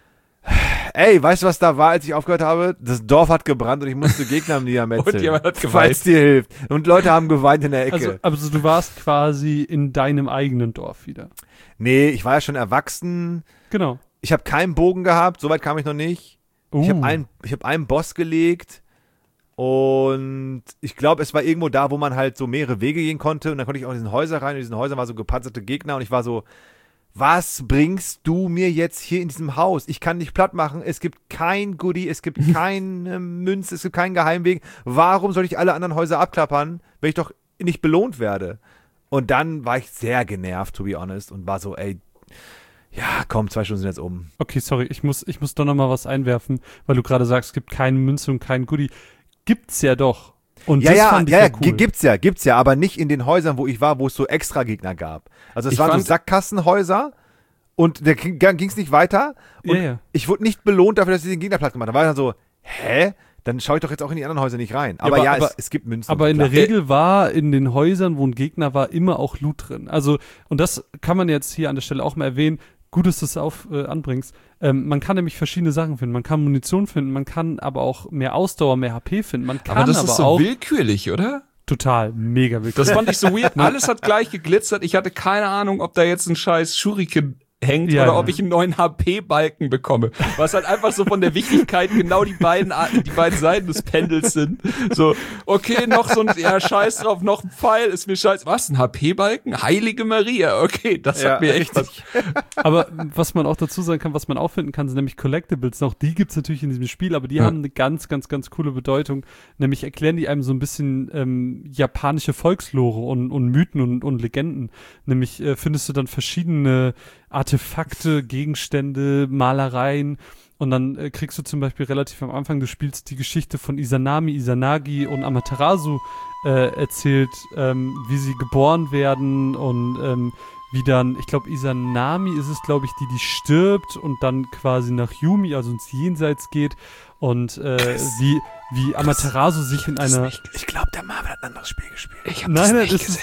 [SPEAKER 3] weißt du, was da war, als ich aufgehört habe? Das Dorf hat gebrannt und ich musste Gegner niedermetzeln.
[SPEAKER 4] Und jemand hat geweint.
[SPEAKER 3] Falls dir hilft. Und Leute haben geweint in der Ecke.
[SPEAKER 2] Also du warst quasi in deinem eigenen Dorf wieder.
[SPEAKER 3] Nee, ich war ja schon erwachsen.
[SPEAKER 2] Genau.
[SPEAKER 3] Ich habe keinen Bogen gehabt, soweit kam ich noch nicht. Ich habe einen Boss gelegt und ich glaube, es war irgendwo da, wo man halt so mehrere Wege gehen konnte und dann konnte ich auch in diesen Häuser rein und in diesen Häusern waren so gepanzerte Gegner und ich war so, was bringst du mir jetzt hier in diesem Haus? Ich kann dich platt machen, es gibt kein Goodie, es gibt keine Münze, es gibt keinen Geheimweg. Warum soll ich alle anderen Häuser abklappern, wenn ich doch nicht belohnt werde? Und dann war ich sehr genervt, to be honest, und war so, ja, komm, 2 Stunden sind jetzt um.
[SPEAKER 2] Okay, sorry, ich muss doch noch mal was einwerfen, weil du gerade sagst, es gibt keine Münze und kein Goodie. Gibt's ja doch. Und das fand ich cool.
[SPEAKER 3] Gibt's ja, aber nicht in den Häusern, wo ich war, wo es so extra Gegner gab. Also es waren so Sackgassenhäuser und da ging's nicht weiter und ich wurde nicht belohnt dafür, dass ich den Gegner platt gemacht habe. Da war ich dann so, dann schaue ich doch jetzt auch in die anderen Häuser nicht rein. Aber es gibt Münzen.
[SPEAKER 2] Aber in der Regel war in den Häusern, wo ein Gegner war, immer auch Loot drin. Also, und das kann man jetzt hier an der Stelle auch mal erwähnen. Gut, dass du es anbringst. Man kann nämlich verschiedene Sachen finden. Man kann Munition finden, man kann aber auch mehr Ausdauer, mehr HP finden. Man kann
[SPEAKER 4] aber das ist so auch willkürlich, oder?
[SPEAKER 2] Total, mega willkürlich.
[SPEAKER 4] Das fand ich so weird. Alles hat gleich geglitzert. Ich hatte keine Ahnung, ob da jetzt ein scheiß Shuriken hängt oder ob ich einen neuen HP-Balken bekomme. Was halt einfach so von der Wichtigkeit genau die beiden Seiten des Pendels sind. So, okay, noch so ein, scheiß drauf, noch ein Pfeil, ist mir scheiß. Was, ein HP-Balken? Heilige Maria, okay, das hat mir echt was.
[SPEAKER 2] Aber was man auch dazu sagen kann, was man auch finden kann, sind nämlich Collectibles. Auch die gibt's natürlich in diesem Spiel, aber die haben eine ganz, ganz, ganz coole Bedeutung. Nämlich erklären die einem so ein bisschen japanische Volkslore und Mythen und Legenden. Nämlich findest du dann verschiedene Artefakte, Gegenstände, Malereien und dann kriegst du zum Beispiel relativ am Anfang, du spielst die Geschichte von Izanami, Izanagi und Amaterasu erzählt, wie sie geboren werden und wie dann, ich glaube Izanami ist es, glaube ich, die stirbt und dann quasi nach Yumi, also ins Jenseits geht und wie Amaterasu sich in einer...
[SPEAKER 3] Ich glaube, der Marvin hat ein anderes Spiel gespielt.
[SPEAKER 4] Ich habe das nicht gesehen.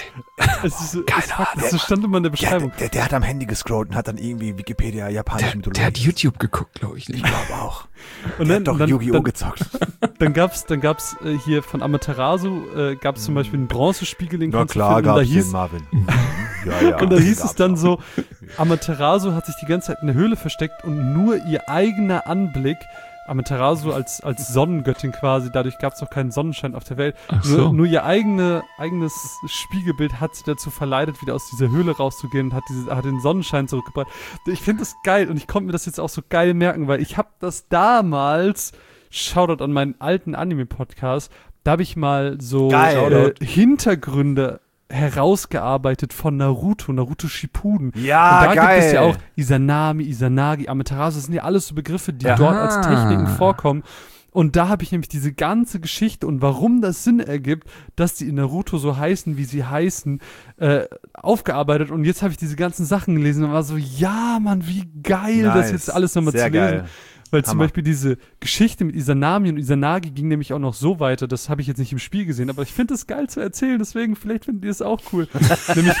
[SPEAKER 2] Keine Ahnung. Das stand immer in der Beschreibung.
[SPEAKER 3] Der hat am Handy gescrollt und hat dann irgendwie Wikipedia japanische Mythologie.
[SPEAKER 4] Der hat YouTube geguckt, glaube ich.
[SPEAKER 3] Ich glaube auch.
[SPEAKER 2] Und
[SPEAKER 3] der hat doch Yu-Gi-Oh! Gezockt.
[SPEAKER 2] Dann gab's hier von Amaterasu gab's zum Beispiel einen Bronzespiegel, den
[SPEAKER 3] Na klar, gab's den Marvin. Ja,
[SPEAKER 2] und da hieß es dann so, Amaterasu hat sich die ganze Zeit in der Höhle versteckt und nur ihr eigener Anblick, Amaterasu als Sonnengöttin quasi, dadurch gab es auch keinen Sonnenschein auf der Welt.
[SPEAKER 4] Ach so.
[SPEAKER 2] Nur ihr eigenes Spiegelbild hat sie dazu verleitet, wieder aus dieser Höhle rauszugehen und hat den Sonnenschein zurückgebracht. Ich finde das geil und ich konnte mir das jetzt auch so geil merken, weil ich habe das damals, Shoutout an meinen alten Anime-Podcast, da habe ich mal so Hintergründe herausgearbeitet von Naruto Shippuden.
[SPEAKER 3] Ja,
[SPEAKER 2] und da
[SPEAKER 3] geil.
[SPEAKER 2] gibt es ja auch Izanami, Izanagi, Amaterasu, das sind ja alles so Begriffe, die dort als Techniken vorkommen. Und da habe ich nämlich diese ganze Geschichte und warum das Sinn ergibt, dass die in Naruto so heißen, wie sie heißen, aufgearbeitet. Und jetzt habe ich diese ganzen Sachen gelesen und war so, ja, Mann, wie geil, das jetzt alles nochmal zu lesen.
[SPEAKER 3] Geil.
[SPEAKER 2] Weil zum Beispiel diese Geschichte mit Izanami und Izanagi ging nämlich auch noch so weiter, das habe ich jetzt nicht im Spiel gesehen, aber ich finde es geil zu erzählen, deswegen vielleicht findet ihr es auch cool. Nämlich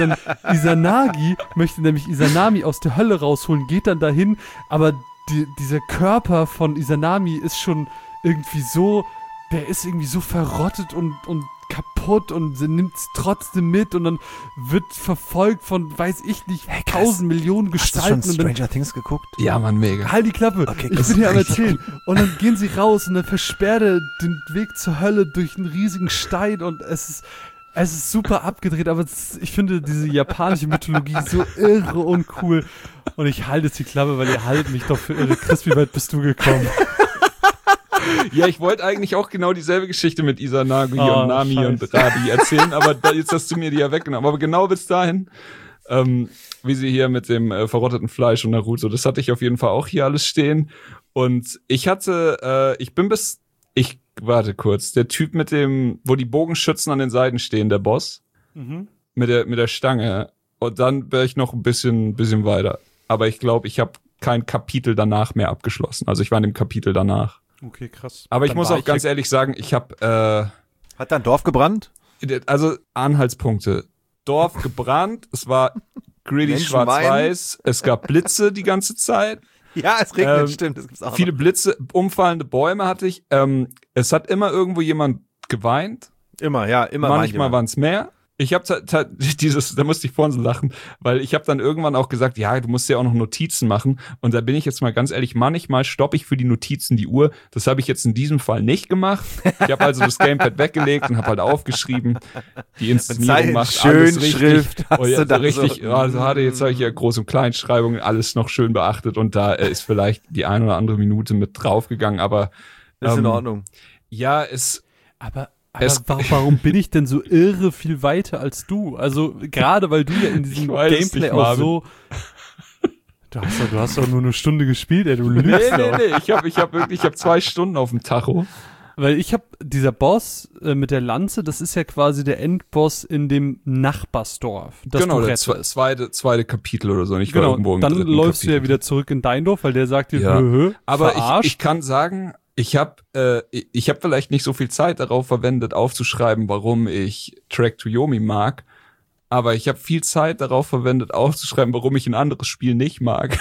[SPEAKER 2] möchte nämlich Izanami aus der Hölle rausholen, geht dann dahin, aber dieser Körper von Izanami ist schon irgendwie so, der ist irgendwie so verrottet und kaputt und sie nimmt es trotzdem mit und dann wird verfolgt von, weiß ich nicht, 1000 Millionen Gestalten.
[SPEAKER 3] Hast du schon Stranger Things geguckt?
[SPEAKER 4] Ja, Mann, mega.
[SPEAKER 2] Halt die Klappe,
[SPEAKER 3] Okay,
[SPEAKER 2] ich bin hier am Erzählen. Und dann gehen sie raus und dann versperrt er den Weg zur Hölle durch einen riesigen Stein und es ist super abgedreht, aber ich finde diese japanische Mythologie so irre und cool. Und ich halte jetzt die Klappe, weil ihr haltet mich doch für irre. Chris, wie weit bist du gekommen?
[SPEAKER 4] Ja, ich wollte eigentlich auch genau dieselbe Geschichte mit Izanagi und Nami und Rabi erzählen, aber jetzt hast du mir die ja weggenommen. Aber genau bis dahin, wie sie hier mit dem verrotteten Fleisch und Naruto, das hatte ich auf jeden Fall auch hier alles stehen. Und warte kurz, der Typ mit dem, wo die Bogenschützen an den Seiten stehen, der Boss, mit der Stange. Und dann wäre ich noch ein bisschen weiter. Aber ich glaube, ich habe kein Kapitel danach mehr abgeschlossen. Also ich war in dem Kapitel danach.
[SPEAKER 2] Okay, krass.
[SPEAKER 4] Aber ich muss auch ganz ehrlich sagen, ich habe
[SPEAKER 3] Hat dein Dorf gebrannt?
[SPEAKER 4] Also Anhaltspunkte. Dorf gebrannt, es war greedy schwarz-weiß, es gab Blitze die ganze Zeit.
[SPEAKER 3] Ja, es regnet, stimmt. Das gibt's auch
[SPEAKER 4] viele Blitze, umfallende Bäume hatte ich. Es hat immer irgendwo jemand geweint.
[SPEAKER 3] Immer
[SPEAKER 4] Manchmal waren es mehr. Ich habe da musste ich vorhin so lachen, weil ich habe dann irgendwann auch gesagt, ja, du musst ja auch noch Notizen machen. Und da bin ich jetzt mal ganz ehrlich, manchmal stoppe ich für die Notizen die Uhr. Das habe ich jetzt in diesem Fall nicht gemacht. Ich habe also das Gamepad weggelegt und habe halt aufgeschrieben, die Inszenierung macht alles richtig.
[SPEAKER 3] Schrift hast
[SPEAKER 4] ja,
[SPEAKER 3] du dann
[SPEAKER 4] richtig.
[SPEAKER 3] so.
[SPEAKER 4] Also jetzt habe ich ja Groß- und Kleinschreibung alles noch schön beachtet und da ist vielleicht die eine oder andere Minute mit draufgegangen, aber
[SPEAKER 3] ist in Ordnung.
[SPEAKER 4] Ja,
[SPEAKER 2] Aber warum bin ich denn so irre viel weiter als du? Also gerade weil du ja in diesem Gameplay auch so... Du hast doch nur eine Stunde gespielt, ey, du lügst doch.
[SPEAKER 4] Nee, ich hab 2 Stunden auf dem Tacho.
[SPEAKER 2] Weil dieser Boss mit der Lanze, das ist ja quasi der Endboss in dem Nachbarsdorf.
[SPEAKER 4] Genau, der zweite Kapitel oder so.
[SPEAKER 2] Genau, dann läufst du ja wieder zurück in dein Dorf, weil der sagt dir,
[SPEAKER 4] aber
[SPEAKER 2] verarscht.
[SPEAKER 4] ich kann sagen, Ich habe vielleicht nicht so viel Zeit darauf verwendet, aufzuschreiben, warum ich Track to Yomi mag, aber ich habe viel Zeit darauf verwendet, aufzuschreiben, warum ich ein anderes Spiel nicht mag.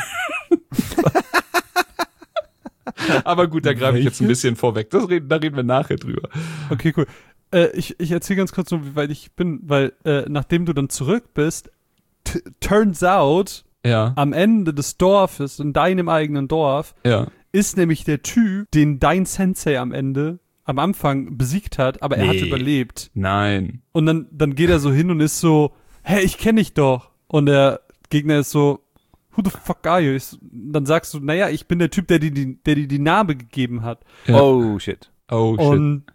[SPEAKER 4] Aber gut, da greife ich jetzt ein bisschen vorweg. Da reden wir nachher drüber.
[SPEAKER 2] Okay, cool. Ich erzähle ganz kurz nur, wie weit ich bin, weil nachdem du dann zurück bist, turns out, am Ende des Dorfes, in deinem eigenen Dorf, ist nämlich der Typ, den dein Sensei am Anfang besiegt hat, aber er hat überlebt.
[SPEAKER 4] Nein.
[SPEAKER 2] Und dann geht er so hin und ist so, hey, ich kenne dich doch. Und der Gegner ist so, who the fuck are you? Dann sagst du, naja, ich bin der Typ, der dir die Narbe gegeben hat.
[SPEAKER 3] Ja. Oh, shit.
[SPEAKER 2] Und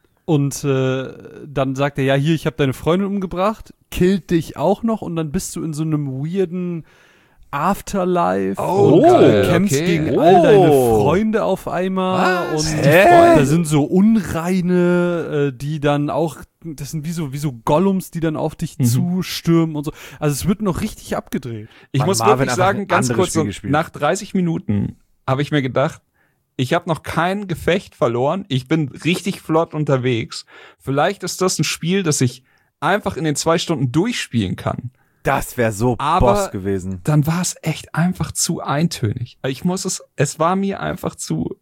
[SPEAKER 2] dann sagt er, ja, hier, ich habe deine Freundin umgebracht, killt dich auch noch und dann bist du in so einem weirden Afterlife und
[SPEAKER 4] geil,
[SPEAKER 2] kämpfst gegen all deine Freunde auf einmal.
[SPEAKER 3] Was?
[SPEAKER 2] Und da sind so Unreine, die dann auch, das sind wie so Gollums, die dann auf dich zustürmen und so. Also es wird noch richtig abgedreht.
[SPEAKER 4] Ich muss wirklich sagen, ganz kurz, nach 30 Minuten habe ich mir gedacht, ich habe noch kein Gefecht verloren, ich bin richtig flott unterwegs. Vielleicht ist das ein Spiel, das ich einfach in den 2 Stunden durchspielen kann.
[SPEAKER 3] Das wäre so Boss gewesen.
[SPEAKER 4] Dann war es echt einfach zu eintönig. Es war mir einfach zu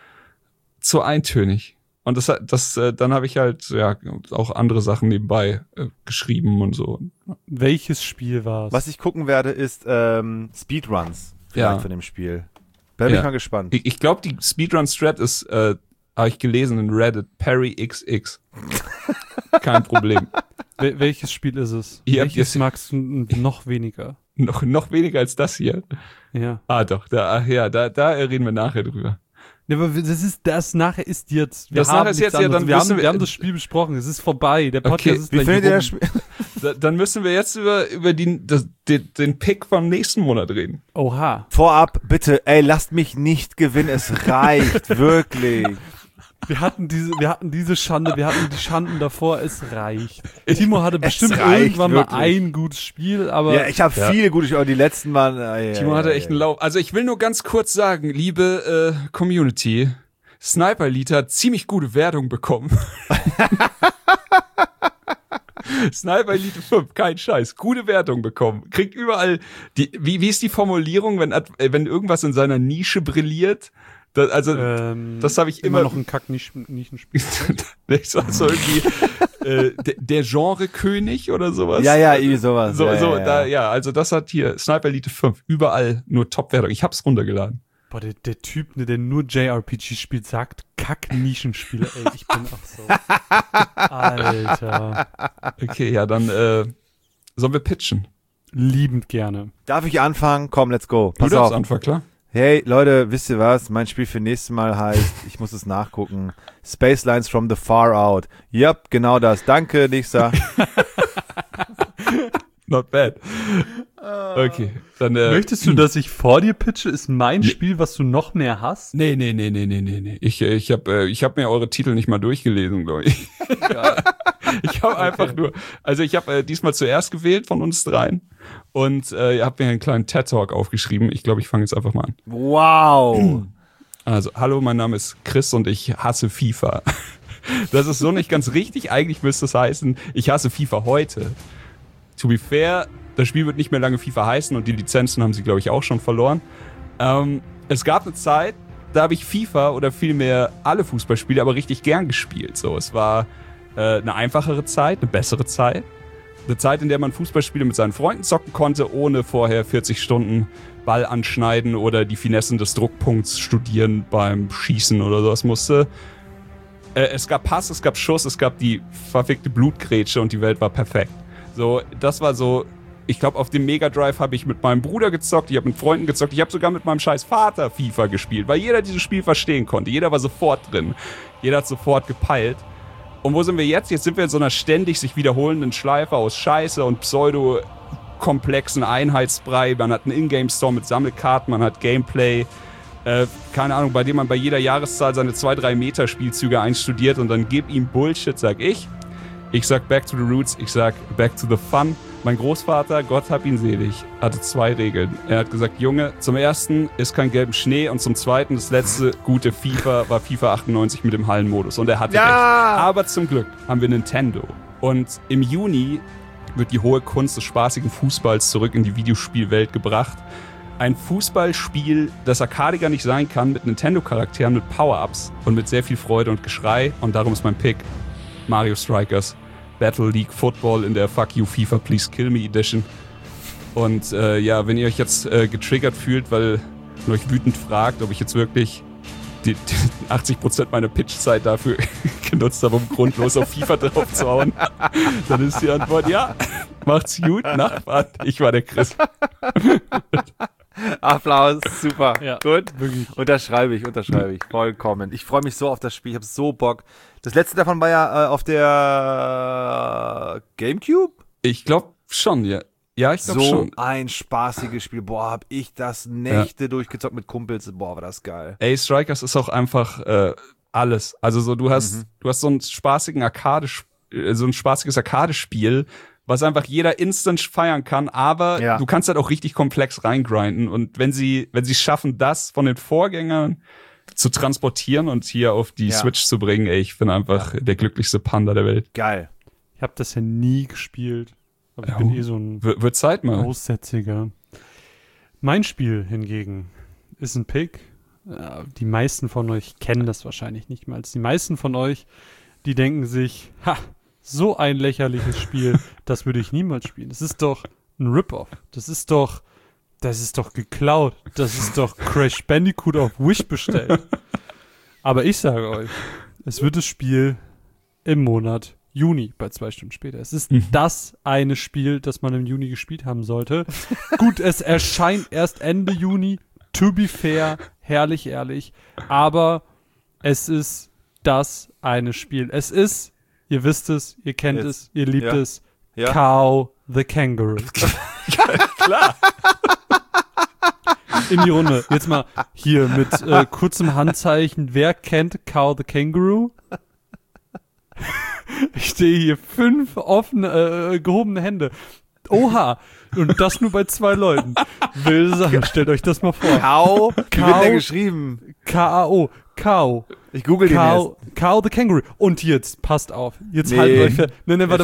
[SPEAKER 4] eintönig. Und dann habe ich halt auch andere Sachen nebenbei geschrieben und so.
[SPEAKER 2] Welches Spiel war's?
[SPEAKER 3] Was ich gucken werde, ist Speedruns von dem Spiel. Da bin ich mal gespannt.
[SPEAKER 4] Ich glaube, die Speedrun-Strat ist, habe ich gelesen in Reddit, Parry XX. Kein Problem.
[SPEAKER 2] Welches Spiel ist es? Welches magst du noch weniger?
[SPEAKER 4] Noch weniger als das hier?
[SPEAKER 2] Ja.
[SPEAKER 4] Ah, doch. Da reden wir nachher drüber.
[SPEAKER 2] Ja, aber das nachher ist jetzt.
[SPEAKER 4] Wir haben
[SPEAKER 2] das Spiel besprochen. Es ist vorbei. Der Podcast ist
[SPEAKER 3] gleich. Wie findet ihr das Spiel?
[SPEAKER 4] Dann müssen wir jetzt über den Pick vom nächsten Monat reden.
[SPEAKER 2] Oha.
[SPEAKER 3] Vorab, bitte, lasst mich nicht gewinnen. Es reicht, wirklich.
[SPEAKER 2] Wir hatten diese Schande, wir hatten die Schanden davor, es reicht. Timo hatte bestimmt irgendwann
[SPEAKER 3] wirklich
[SPEAKER 2] mal ein gutes Spiel, aber...
[SPEAKER 3] Ja, ich habe viele gute Spiele, aber die letzten waren...
[SPEAKER 4] Timo hatte echt einen Lauf. Also ich will nur ganz kurz sagen, liebe Community, Sniper Elite hat ziemlich gute Wertung bekommen. Sniper Elite 5, kein Scheiß, gute Wertung bekommen. Kriegt überall, wie ist die Formulierung, wenn irgendwas in seiner Nische brilliert? Das habe ich immer
[SPEAKER 2] noch ein Kack-Nischenspiel.
[SPEAKER 4] Das war so irgendwie der Genre-König oder sowas.
[SPEAKER 3] Ja, irgendwie sowas.
[SPEAKER 4] Also das hat hier Sniper Elite 5 überall nur Top-Wertung. Ich hab's runtergeladen.
[SPEAKER 2] Boah, der Typ, der nur JRPG spielt, sagt Kack-Nischenspieler. Ey, ich bin auch so. Alter.
[SPEAKER 4] Okay, ja, dann sollen wir pitchen.
[SPEAKER 2] Liebend gerne.
[SPEAKER 3] Darf ich anfangen? Komm, let's go. Pass
[SPEAKER 4] du darfst
[SPEAKER 3] auf.
[SPEAKER 4] anfangen, klar.
[SPEAKER 3] Hey, Leute, wisst ihr was? Mein Spiel für nächstes Mal heißt, ich muss es nachgucken, Space Lines from the Far Out. Yep, genau das. Danke, nächster.
[SPEAKER 4] Not bad. Okay, dann
[SPEAKER 2] möchtest du, dass ich vor dir pitche? Ist mein Spiel, was du noch mehr hast?
[SPEAKER 4] Nee. Ich hab mir eure Titel nicht mal durchgelesen, glaube ich. Ich habe einfach nur, also ich habe diesmal zuerst gewählt von uns dreien und ihr habt mir einen kleinen TED-Talk aufgeschrieben. Ich glaube, ich fange jetzt einfach mal an.
[SPEAKER 3] Wow.
[SPEAKER 4] Also, hallo, mein Name ist Chris und ich hasse FIFA. Das ist so nicht ganz richtig. Eigentlich müsste es heißen, ich hasse FIFA heute. To be fair, das Spiel wird nicht mehr lange FIFA heißen und die Lizenzen haben sie, glaube ich, auch schon verloren. Es gab eine Zeit, da habe ich FIFA oder vielmehr alle Fußballspiele aber richtig gern gespielt. So, es war eine einfachere Zeit, eine bessere Zeit. Eine Zeit, in der man Fußballspiele mit seinen Freunden zocken konnte, ohne vorher 40 Stunden Ball anschneiden oder die Finessen des Druckpunkts studieren beim Schießen oder sowas musste. Es gab Pass, es gab Schuss, es gab die verfickte Blutgrätsche und die Welt war perfekt. So, das war so, ich glaube, auf dem Mega Drive habe ich mit meinem Bruder gezockt, ich habe mit Freunden gezockt, ich habe sogar mit meinem scheiß Vater FIFA gespielt, weil jeder dieses Spiel verstehen konnte. Jeder war sofort drin. Jeder hat sofort gepeilt. Und wo sind wir jetzt? Jetzt sind wir in so einer ständig sich wiederholenden Schleife aus Scheiße und pseudo-komplexen Einheitsbrei. Man hat einen Ingame-Store mit Sammelkarten, man hat Gameplay, keine Ahnung, bei dem man bei jeder Jahreszahl seine 2-3 Meter-Spielzüge einstudiert und dann gib ihm Bullshit, sag ich. Ich sag back to the roots, ich sag back to the fun Mein Großvater, Gott hab ihn selig, hatte 2 Regeln. Er hat gesagt, Junge, zum ersten ist kein gelben Schnee und zum zweiten, das letzte gute FIFA war FIFA 98 mit dem Hallenmodus. Und er hatte recht. Aber zum Glück haben wir Nintendo. Und im Juni wird die hohe Kunst des spaßigen Fußballs zurück in die Videospielwelt gebracht. Ein Fußballspiel, das arkadiger nicht sein kann, mit Nintendo-Charakteren, mit Power-Ups und mit sehr viel Freude und Geschrei. Und darum ist mein Pick Mario Strikers Battle League Football in der Fuck You FIFA Please Kill Me Edition. Und wenn ihr euch jetzt getriggert fühlt, weil ihr euch wütend fragt, ob ich jetzt wirklich die 80% meiner Pitchzeit dafür genutzt habe, um grundlos auf FIFA drauf zu hauen, dann ist die Antwort ja. Macht's gut, Nachbarn. Ich war der Chris.
[SPEAKER 3] Applaus, super.
[SPEAKER 2] Ja,
[SPEAKER 3] gut.
[SPEAKER 2] wirklich.
[SPEAKER 3] Unterschreibe ich. Vollkommen. Ich freue mich so auf das Spiel. Ich habe so Bock. Das letzte davon war ja auf der Gamecube?
[SPEAKER 4] Ich glaube schon, ja. Ja, ich glaube
[SPEAKER 3] so
[SPEAKER 4] schon.
[SPEAKER 3] Ein spaßiges Spiel. Boah, hab ich das Nächte durchgezockt mit Kumpels. Boah, war das geil.
[SPEAKER 4] Ey, Strikers ist auch einfach alles. Also so, du hast so einen spaßiges Arcade-Spiel, was einfach jeder instant feiern kann, aber du kannst halt auch richtig komplex reingrinden. Und wenn sie schaffen, das von den Vorgängern zu transportieren und hier auf die Switch zu bringen, ey, ich bin einfach der glücklichste Panda der Welt.
[SPEAKER 3] Geil.
[SPEAKER 2] Ich habe das ja nie gespielt. Aber ich bin so ein
[SPEAKER 4] wird Zeit mal.
[SPEAKER 2] Großsätziger. Mein Spiel hingegen ist ein Pick. Die meisten von euch kennen das wahrscheinlich nicht mal. Die meisten von euch, die denken sich, so ein lächerliches Spiel, das würde ich niemals spielen. Das ist doch ein Rip-Off. Das ist doch geklaut. Das ist doch Crash Bandicoot auf Wish bestellt. Aber ich sage euch, es wird das Spiel im Monat Juni bei 2 Stunden später. Es ist das eine Spiel, das man im Juni gespielt haben sollte. Gut, es erscheint erst Ende Juni. To be fair, herrlich, ehrlich. Aber es ist das eine Spiel. Es ist, ihr wisst es, ihr kennt es, ihr liebt es, Cow the Kangaroo.
[SPEAKER 4] Klar.
[SPEAKER 2] In die Runde. Jetzt mal hier mit kurzem Handzeichen. Wer kennt Cow the Kangaroo? Ich stehe hier 5 offene, gehobene Hände. Oha! Und das nur bei 2 Leuten. Wilde Sache, stellt euch das mal vor.
[SPEAKER 3] Cow? Wie wird der geschrieben?
[SPEAKER 2] K-A-O. Cow.
[SPEAKER 3] Ich google den jetzt.
[SPEAKER 2] Cow the Kangaroo. Und jetzt, passt auf. Jetzt haltet euch fest. Nee, warte.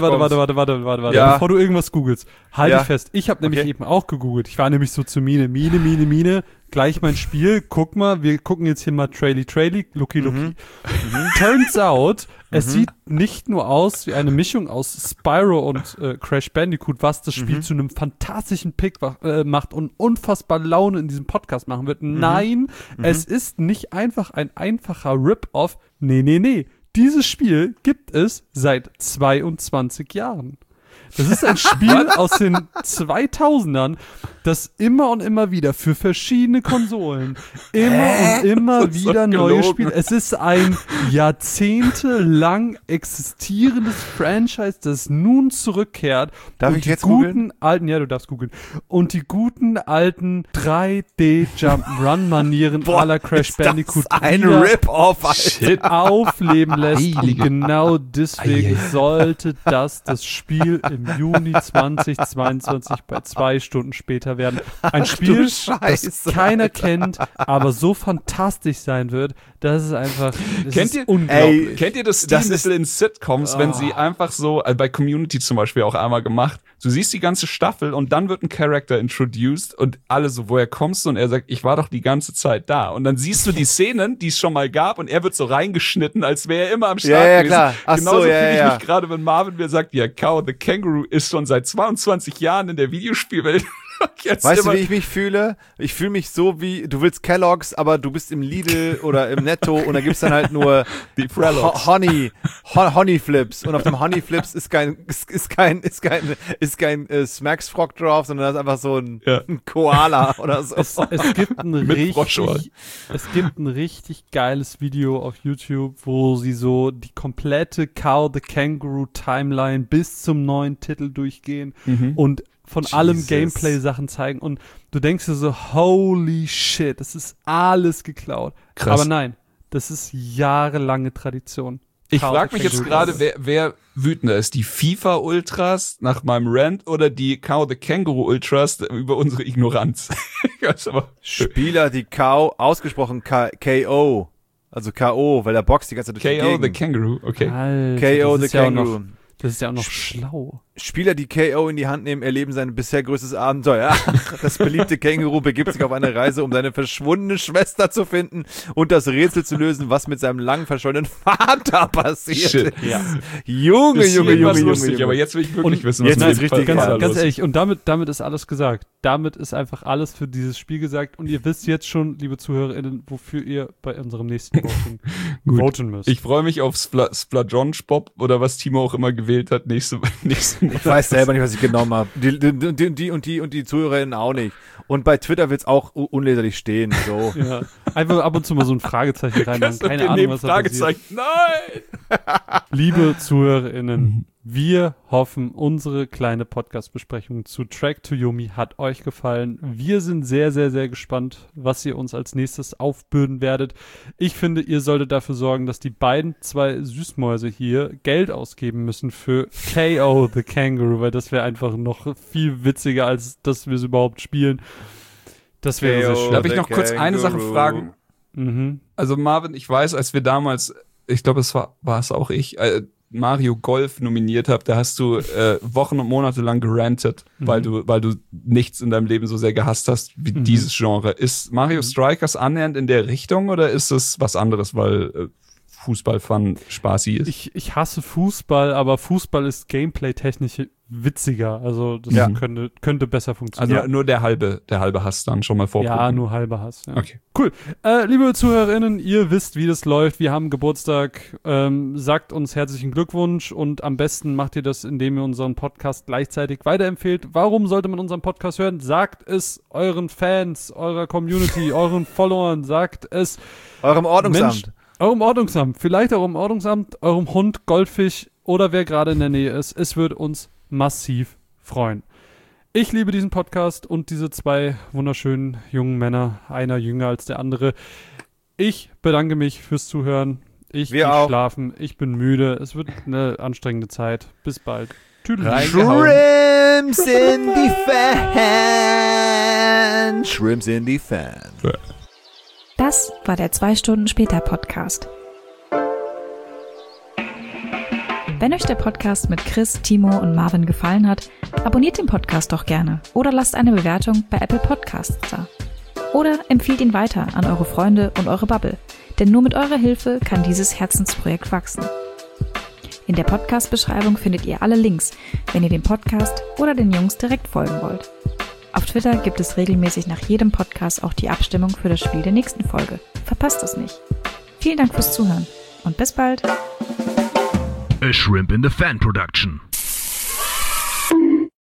[SPEAKER 3] Ja.
[SPEAKER 2] Bevor du irgendwas googelst. Halt dich fest. Ich habe nämlich eben auch gegoogelt. Ich war nämlich so zu Mine. Gleich mein Spiel. Guck mal, wir gucken jetzt hier mal Traily, Looky. Turns out, es sieht nicht nur aus wie eine Mischung aus Spyro und Crash Bandicoot, was das Spiel zu einem fantastischen Pick macht und unfassbar Laune in diesem Podcast machen wird. Nein, es ist nicht einfach ein einfacher Rip-Off. Nee. Dieses Spiel gibt es seit 22 Jahren. Das ist ein Spiel aus den 2000ern, das immer und immer wieder für verschiedene Konsolen immer wieder neu spielt. Es ist ein jahrzehntelang existierendes Franchise, das nun zurückkehrt.
[SPEAKER 3] Darf
[SPEAKER 2] und
[SPEAKER 3] ich jetzt googeln?
[SPEAKER 2] Ja, du darfst googeln. Und die guten alten 3D-Jump-Run-Manieren à la Crash Bandicoot
[SPEAKER 3] ein Rip-Off, Alter.
[SPEAKER 2] aufleben lässt. Und genau deswegen sollte das Spiel im Juni 2022 bei 2 Stunden später werden. Ein Spiel, das keiner kennt, aber so fantastisch sein wird, dass es einfach unglaublich.
[SPEAKER 4] Kennt ihr das Stilmittel in Sitcoms, wenn sie einfach so, bei Community zum Beispiel auch einmal gemacht, du siehst die ganze Staffel und dann wird ein Charakter introduced und alle so, woher kommst du? Und er sagt, ich war doch die ganze Zeit da. Und dann siehst du die Szenen, die es schon mal gab und er wird so reingeschnitten, als wäre er immer am Start gewesen.
[SPEAKER 3] Klar.
[SPEAKER 4] Genauso fühle ich mich gerade, wenn Marvin mir sagt, ja, Cow the Kangaroo ist schon seit 22 Jahren in der Videospielwelt.
[SPEAKER 3] Weißt du, wie ich mich fühle? Ich fühle mich so wie, du willst Kellogg's, aber du bist im Lidl oder im Netto und da gibt's dann halt nur
[SPEAKER 4] die
[SPEAKER 3] Honey Flips und auf dem Honey Flips ist kein Smacks Frog drauf, sondern da ist einfach so ein Koala oder so.
[SPEAKER 2] Es gibt ein richtig geiles Video auf YouTube, wo sie so die komplette Cow the Kangaroo Timeline bis zum neuen Titel durchgehen und von allem Gameplay-Sachen zeigen und du denkst dir so, holy shit, das ist alles geklaut.
[SPEAKER 4] Krass.
[SPEAKER 2] Aber nein, das ist jahrelange Tradition.
[SPEAKER 4] Ich frage mich jetzt gerade, wer wütender ist. Die FIFA-Ultras nach meinem Rant oder die Cow the Kangaroo-Ultras über unsere Ignoranz?
[SPEAKER 3] Spieler, die Cow, ausgesprochen KO, also K.O., weil der boxt die ganze Zeit durch die Gegend.
[SPEAKER 4] KO the Kangaroo, okay.
[SPEAKER 2] Alter,
[SPEAKER 3] KO the Kangaroo.
[SPEAKER 2] Das ist ja auch noch schlau.
[SPEAKER 3] Spieler, die KO in die Hand nehmen, erleben sein bisher größtes Abenteuer. Das beliebte Känguru begibt sich auf eine Reise, um seine verschwundene Schwester zu finden und das Rätsel zu lösen, was mit seinem lang verschollenen Vater passiert ist.
[SPEAKER 2] Ja.
[SPEAKER 3] Junge.
[SPEAKER 4] Aber jetzt will ich wirklich wissen,
[SPEAKER 3] was
[SPEAKER 2] Jetzt
[SPEAKER 3] ist richtig
[SPEAKER 2] ganz ehrlich, und damit ist alles gesagt. Damit ist einfach alles für dieses Spiel gesagt. Und ihr wisst jetzt schon, liebe ZuhörerInnen, wofür ihr bei unserem nächsten Voting voten müsst.
[SPEAKER 4] Ich freue mich auf Splajonspop oder was Timo auch immer gewählt hat nächste
[SPEAKER 3] Ich weiß selber nicht, was ich genommen habe. Die ZuhörerInnen auch nicht. Und bei Twitter wird es auch unleserlich stehen. So.
[SPEAKER 2] Ja. Einfach ab und zu mal so ein Fragezeichen reinmachen. Keine Ahnung, was da passiert.
[SPEAKER 4] Nein!
[SPEAKER 2] Liebe ZuhörerInnen, wir hoffen, unsere kleine Podcast-Besprechung zu Track to Yomi hat euch gefallen. Wir sind sehr, sehr, sehr gespannt, was ihr uns als nächstes aufbürden werdet. Ich finde, ihr solltet dafür sorgen, dass die beiden zwei Süßmäuse hier Geld ausgeben müssen für KO the Kangaroo, weil das wäre einfach noch viel witziger, als dass wir es überhaupt spielen. Das wäre sehr schön.
[SPEAKER 4] Darf ich noch kurz eine Sache fragen?
[SPEAKER 2] Mhm.
[SPEAKER 4] Also Marvin, ich weiß, als wir damals, ich glaube, war es auch ich, Mario Golf nominiert habe, da hast du Wochen und Monate lang gerantet, weil du nichts in deinem Leben so sehr gehasst hast wie dieses Genre. Ist Mario Strikers annähernd in der Richtung oder ist es was anderes, weil Fußball-Fun spaßig ist?
[SPEAKER 2] Ich hasse Fußball, aber Fußball ist gameplay-technisch witziger. Also das könnte besser funktionieren.
[SPEAKER 4] Also nur der halbe Hass dann schon mal vorprobieren.
[SPEAKER 2] Ja, nur halber Hass. Ja.
[SPEAKER 4] Okay.
[SPEAKER 2] Cool. Liebe ZuhörerInnen, ihr wisst, wie das läuft. Wir haben Geburtstag. Sagt uns herzlichen Glückwunsch und am besten macht ihr das, indem ihr unseren Podcast gleichzeitig weiterempfehlt. Warum sollte man unseren Podcast hören? Sagt es euren Fans, eurer Community, euren Followern. Sagt es
[SPEAKER 3] eurem Ordnungsamt.
[SPEAKER 2] Eurem Ordnungsamt. Vielleicht eurem Ordnungsamt, eurem Hund, Goldfisch oder wer gerade in der Nähe ist. Es würde uns massiv freuen. Ich liebe diesen Podcast und diese zwei wunderschönen jungen Männer, einer jünger als der andere. Ich bedanke mich fürs Zuhören. Ich gehe schlafen. Ich bin müde. Es wird eine anstrengende Zeit. Bis bald.
[SPEAKER 3] Shrimps in die Fan. Shrimps in die Fan.
[SPEAKER 5] Das war der 2 Stunden später Podcast. Wenn euch der Podcast mit Chris, Timo und Marvin gefallen hat, abonniert den Podcast doch gerne oder lasst eine Bewertung bei Apple Podcasts da. Oder empfiehlt ihn weiter an eure Freunde und eure Bubble, denn nur mit eurer Hilfe kann dieses Herzensprojekt wachsen. In der Podcast-Beschreibung findet ihr alle Links, wenn ihr dem Podcast oder den Jungs direkt folgen wollt. Auf Twitter gibt es regelmäßig nach jedem Podcast auch die Abstimmung für das Spiel der nächsten Folge. Verpasst es nicht. Vielen Dank fürs Zuhören und bis bald.
[SPEAKER 6] A Shrimp in the Fan production.